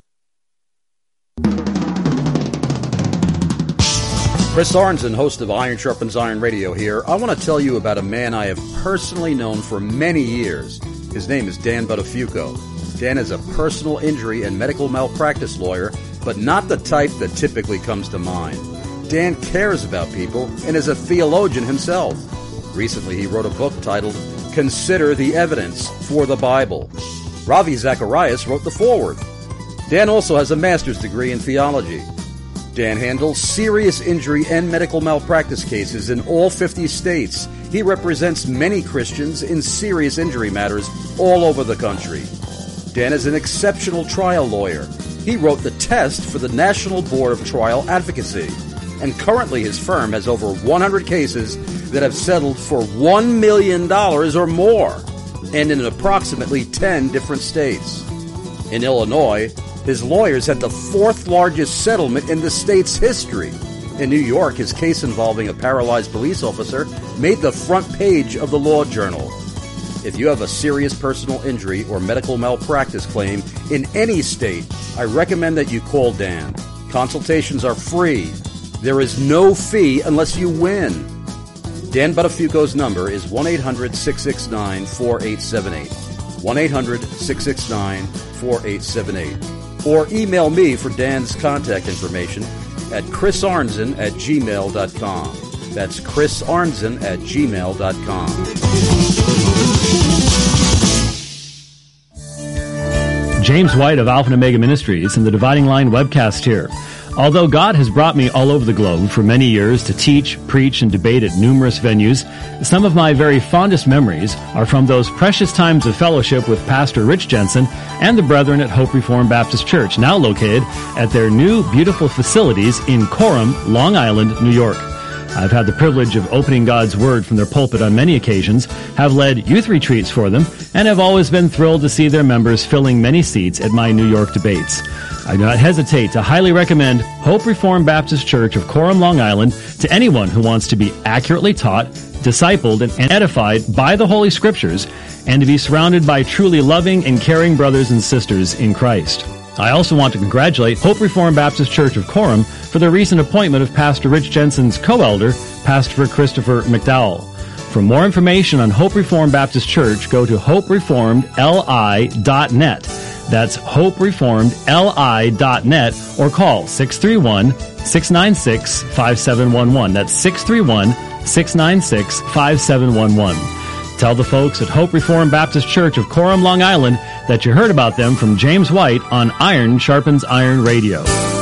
Chris Arnzen, host of Iron Sharpens Iron Radio here. I want to tell you about a man I have personally known for many years. His name is Dan Buttafuoco. Dan is a personal injury and medical malpractice lawyer, but not the type that typically comes to mind. Dan cares about people and is a theologian himself. Recently, he wrote a book titled Consider the Evidence for the Bible. Ravi Zacharias wrote the foreword. Dan also has a master's degree in theology. Dan handles serious injury and medical malpractice cases in all 50 states. He represents many Christians in serious injury matters all over the country. Dan is an exceptional trial lawyer. He wrote the test for the National Board of Trial Advocacy. And currently his firm has over 100 cases that have settled for $1 million or more, and in approximately 10 different states. In Illinois, his lawyers had the fourth largest settlement in the state's history. In New York, his case involving a paralyzed police officer made the front page of the Law Journal. If you have a serious personal injury or medical malpractice claim in any state, I recommend that you call Dan. Consultations are free. There is no fee unless you win. Dan Buttafuoco's number is 1-800-669-4878. 1-800-669-4878. Or email me for Dan's contact information at chrisarnzen@gmail.com. That's chrisarnzen@gmail.com. James White of Alpha and Omega Ministries and the Dividing Line webcast here. Although God has brought me all over the globe for many years to teach, preach, and debate at numerous venues, some of my very fondest memories are from those precious times of fellowship with Pastor Rich Jensen and the brethren at Hope Reformed Baptist Church, now located at their new beautiful facilities in Coram, Long Island, New York. I've had the privilege of opening God's Word from their pulpit on many occasions, have led youth retreats for them, and have always been thrilled to see their members filling many seats at my New York debates. I do not hesitate to highly recommend Hope Reformed Baptist Church of Coram, Long Island to anyone who wants to be accurately taught, discipled, and edified by the Holy Scriptures, and to be surrounded by truly loving and caring brothers and sisters in Christ. I also want to congratulate Hope Reformed Baptist Church of Coram for the recent appointment of Pastor Rich Jensen's co-elder, Pastor Christopher McDowell. For more information on Hope Reformed Baptist Church, go to hopereformedli.net. That's hopereformedli.net, or call 631-696-5711. That's 631-696-5711. Tell the folks at Hope Reformed Baptist Church of Coram, Long Island, that you heard about them from James White on Iron Sharpens Iron Radio.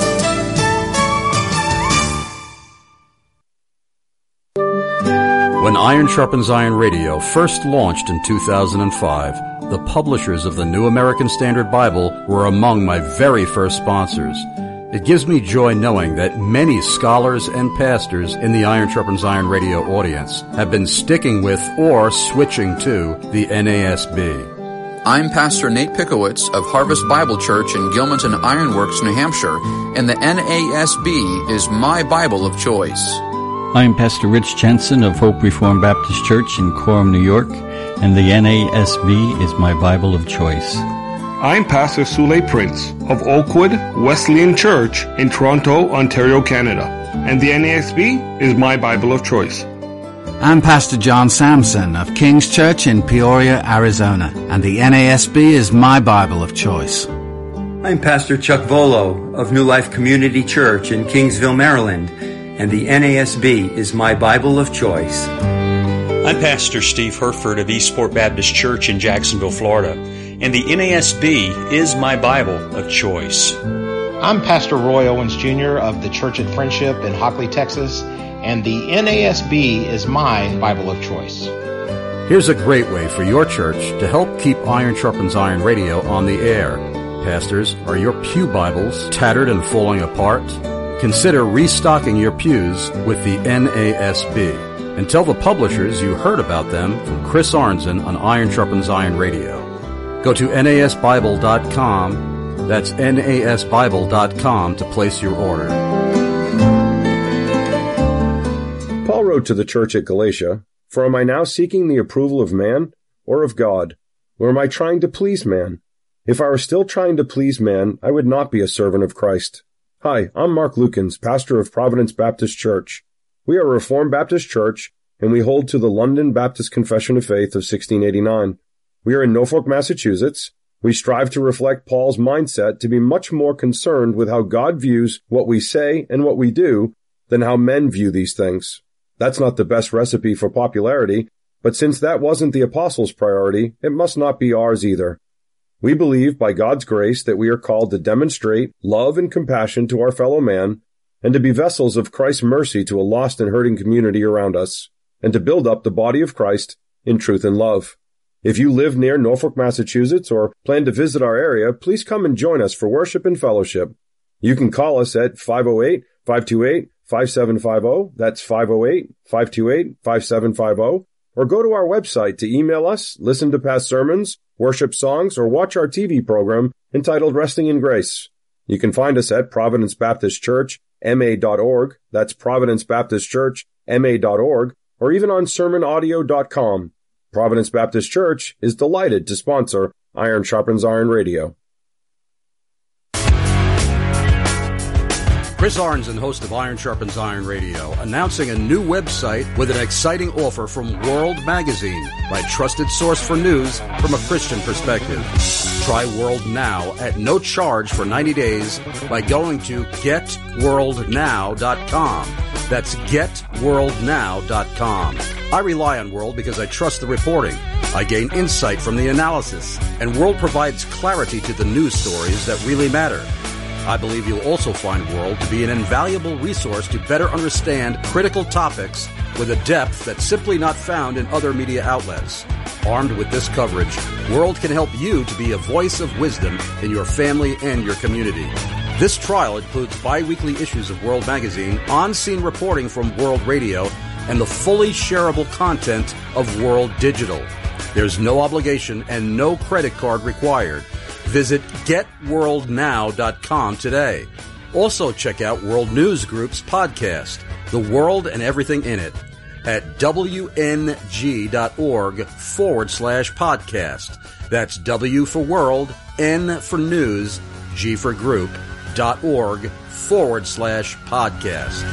When Iron Sharpens Iron Radio first launched in 2005, the publishers of the New American Standard Bible were among my very first sponsors. It gives me joy knowing that many scholars and pastors in the Iron Sharpens Iron Radio audience have been sticking with or switching to the NASB. I'm Pastor Nate Pickowitz of Harvest Bible Church in Gilmanton Ironworks, New Hampshire, and the NASB is my Bible of choice. I'm Pastor Rich Jensen of Hope Reformed Baptist Church in Coram, New York, and the NASB is my Bible of choice. I'm Pastor Sule Prince of Oakwood Wesleyan Church in Toronto, Ontario, Canada, and the NASB is my Bible of choice. I'm Pastor John Sampson of King's Church in Peoria, Arizona, and the NASB is my Bible of choice. I'm Pastor Chuck Volo of New Life Community Church in Kingsville, Maryland, and the NASB is my Bible of choice. I'm Pastor Steve Herford of Eastport Baptist Church in Jacksonville, Florida, and the NASB is my Bible of choice. I'm Pastor Roy Owens Jr. of the Church at Friendship in Hockley, Texas, and the NASB is my Bible of choice. Here's a great way for your church to help keep Iron Sharpens Iron Radio on the air. Pastors, are your pew Bibles tattered and falling apart? Consider restocking your pews with the NASB. And tell the publishers you heard about them from Chris Arnzen on Iron Sharpens Iron Radio. Go to nasbible.com. That's nasbible.com to place your order. Paul wrote to the church at Galatia, "For am I now seeking the approval of man or of God? Or am I trying to please man? If I were still trying to please man, I would not be a servant of Christ." Hi, I'm Mark Lukens, pastor of Providence Baptist Church. We are a Reformed Baptist church, and we hold to the London Baptist Confession of Faith of 1689. We are in Norfolk, Massachusetts. We strive to reflect Paul's mindset to be much more concerned with how God views what we say and what we do than how men view these things. That's not the best recipe for popularity, but since that wasn't the apostles' priority, it must not be ours either. We believe, by God's grace, that we are called to demonstrate love and compassion to our fellow man, and to be vessels of Christ's mercy to a lost and hurting community around us, and to build up the body of Christ in truth and love. If you live near Norfolk, Massachusetts, or plan to visit our area, please come and join us for worship and fellowship. You can call us at 508-528-5750, that's 508-528-5750, or go to our website to email us, listen to past sermons, worship songs, or watch our TV program entitled Resting in Grace. You can find us at Providence Baptist Church, ma.org, that's Providence Baptist Church, ma.org, or even on sermonaudio.com. Providence Baptist Church is delighted to sponsor Iron Sharpens Iron Radio. Chris Arnzen, host of Iron Sharpens Iron Radio, announcing a new website with an exciting offer from World Magazine, my trusted source for news from a Christian perspective. Try World Now at no charge for 90 days by going to getworldnow.com. That's getworldnow.com. I rely on World because I trust the reporting. I gain insight from the analysis, and World provides clarity to the news stories that really matter. I believe you'll also find World to be an invaluable resource to better understand critical topics with a depth that's simply not found in other media outlets. Armed with this coverage, World can help you to be a voice of wisdom in your family and your community. This trial includes bi-weekly issues of World Magazine, on-scene reporting from World Radio, and the fully shareable content of World Digital. There's no obligation and no credit card required. Visit getworldnow.com today. Also check out World News Group's podcast, The World and Everything in It, at wng.org/podcast. That's W for World, N for News, G for Group.org/podcast.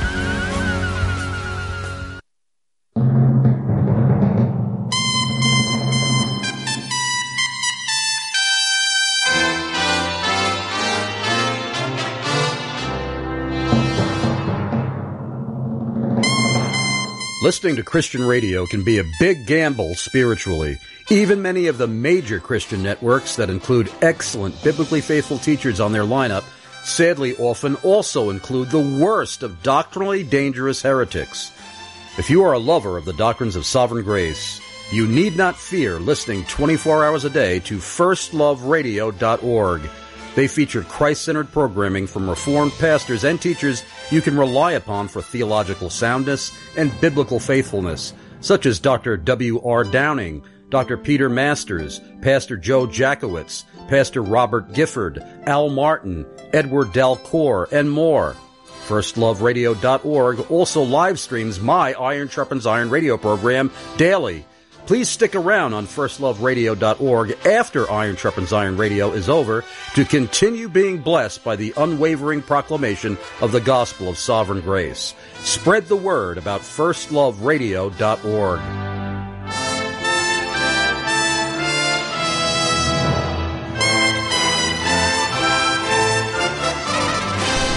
Listening to Christian radio can be a big gamble spiritually. Even many of the major Christian networks that include excellent biblically faithful teachers on their lineup sadly often also include the worst of doctrinally dangerous heretics. If you are a lover of the doctrines of sovereign grace, you need not fear listening 24 hours a day to firstloveradio.org. They feature Christ-centered programming from Reformed pastors and teachers you can rely upon for theological soundness and biblical faithfulness, such as Dr. W.R. Downing, Dr. Peter Masters, Pastor Joe Jackowitz, Pastor Robert Gifford, Al Martin, Edward Dalcour, and more. FirstLoveRadio.org also live streams my Iron Sharpens Iron radio program daily. Please stick around on FirstLoveRadio.org after Iron Sharpens Iron Radio is over to continue being blessed by the unwavering proclamation of the gospel of sovereign grace. Spread the word about FirstLoveRadio.org.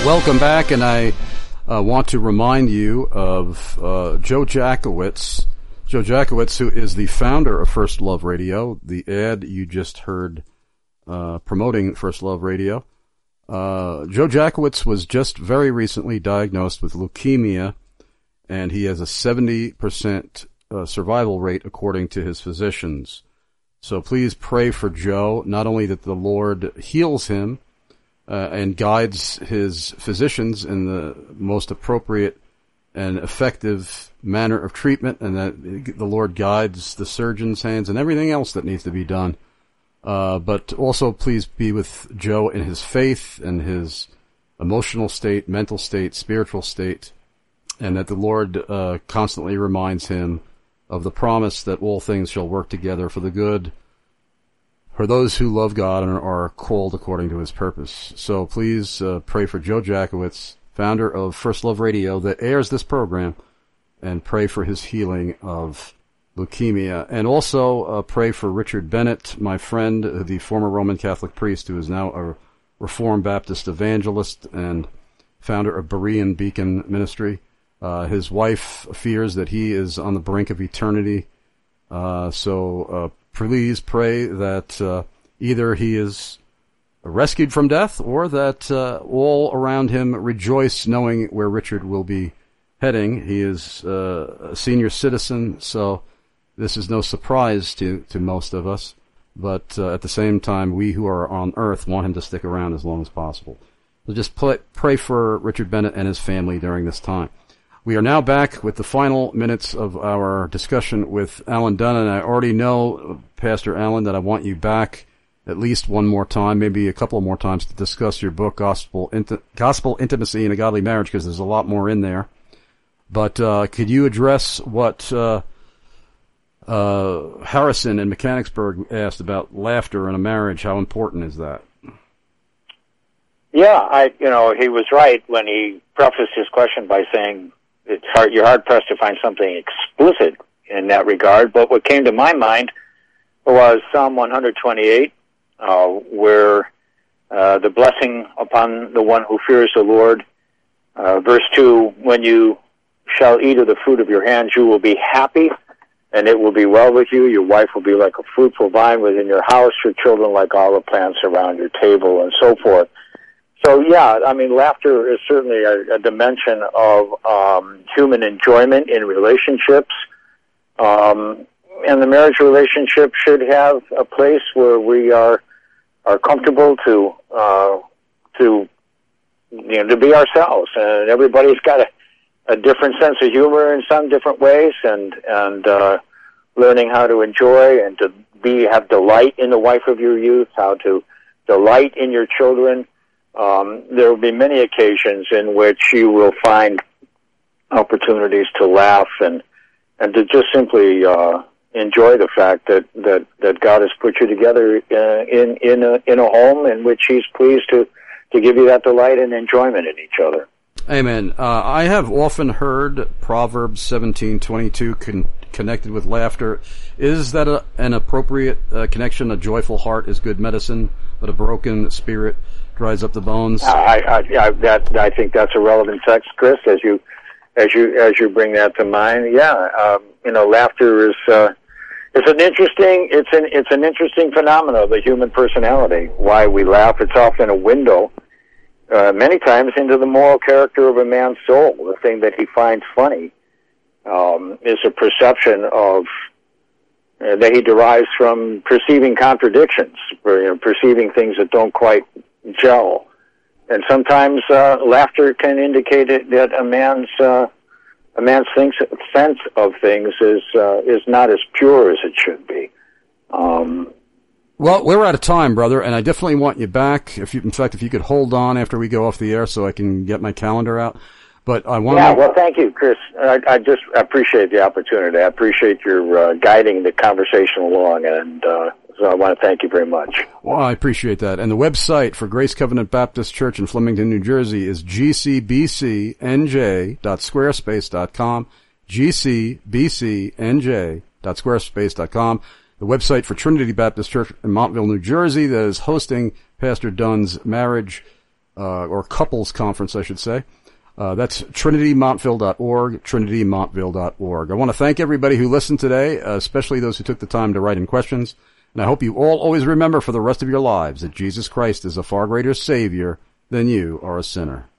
Welcome back, and I want to remind you of Joe Jackowitz. Joe Jackowitz, who is the founder of First Love Radio, the ad you just heard promoting First Love Radio. Joe Jackowitz was just very recently diagnosed with leukemia, and he has a 70% survival rate according to his physicians. So please pray for Joe, not only that the Lord heals him and guides his physicians in the most appropriate and effective manner of treatment, and that the Lord guides the surgeon's hands and everything else that needs to be done. But also please be with Joe in his faith and his emotional state, mental state, spiritual state, and that the Lord constantly reminds him of the promise that all things shall work together for the good for those who love God and are called according to his purpose. So please pray for Joe Jackowitz, founder of First Love Radio, that airs this program, and pray for his healing of leukemia. And also pray for Richard Bennett, my friend, the former Roman Catholic priest who is now a Reformed Baptist evangelist and founder of Berean Beacon Ministry. His wife fears that he is on the brink of eternity. So please pray that either he is rescued from death or that all around him rejoice knowing where Richard will be heading. He is a senior citizen, so this is no surprise to most of us. But at the same time, we who are on earth want him to stick around as long as possible. So just pray for Richard Bennett and his family during this time. We are now back with the final minutes of our discussion with Alan Dunn, and I already know, Pastor Alan, that I want you back at least one more time, maybe a couple more times, to discuss your book, Gospel Intimacy in a Godly Marriage, because there's a lot more in there. But could you address what Harrison in Mechanicsburg asked about laughter in a marriage? How important is that? Yeah, he was right when he prefaced his question by saying you're hard pressed to find something explicit in that regard. But what came to my mind was Psalm 128, where the blessing upon the one who fears the Lord. Verse 2, when you shall eat of the fruit of your hands, you will be happy, and it will be well with you. Your wife will be like a fruitful vine within your house, your children like olive plants around your table, and so forth. So, yeah, I mean, laughter is certainly a dimension of human enjoyment in relationships. And the marriage relationship should have a place where we are comfortable to be ourselves. And everybody's got a different sense of humor in some different ways, and learning how to enjoy and to have delight in the wife of your youth, how to delight in your children. There will be many occasions in which you will find opportunities to laugh and to just simply enjoy the fact that God has put you together in a home in which He's pleased to give you that delight and enjoyment in each other. Amen. I have often heard Proverbs 17:22 connected with laughter. Is that an appropriate connection? A joyful heart is good medicine, but a broken spirit dries up the bones. I think that's a relevant text, Chris, as you bring that to mind. Yeah, laughter is it's an interesting phenomenon of the human personality. Why we laugh? It's often a window, many times, into the moral character of a man's soul. The thing that he finds funny is a perception of that he derives from perceiving contradictions, perceiving things that don't quite gel. And sometimes laughter can indicate that a man's sense of things is not as pure as it should be. Well, we're out of time, brother, and I definitely want you back. If you could hold on after we go off the air so I can get my calendar out. But I want. Yeah, well, thank you, Chris. I just appreciate the opportunity. I appreciate your guiding the conversation along, and so I want to thank you very much. Well, I appreciate that. And the website for Grace Covenant Baptist Church in Flemington, New Jersey is gcbcnj.squarespace.com, gcbcnj.squarespace.com. The website for Trinity Baptist Church in Montville, New Jersey, that is hosting Pastor Dunn's marriage or couples conference, I should say. That's trinitymontville.org, trinitymontville.org. I want to thank everybody who listened today, especially those who took the time to write in questions. And I hope you all always remember for the rest of your lives that Jesus Christ is a far greater Savior than you are a sinner.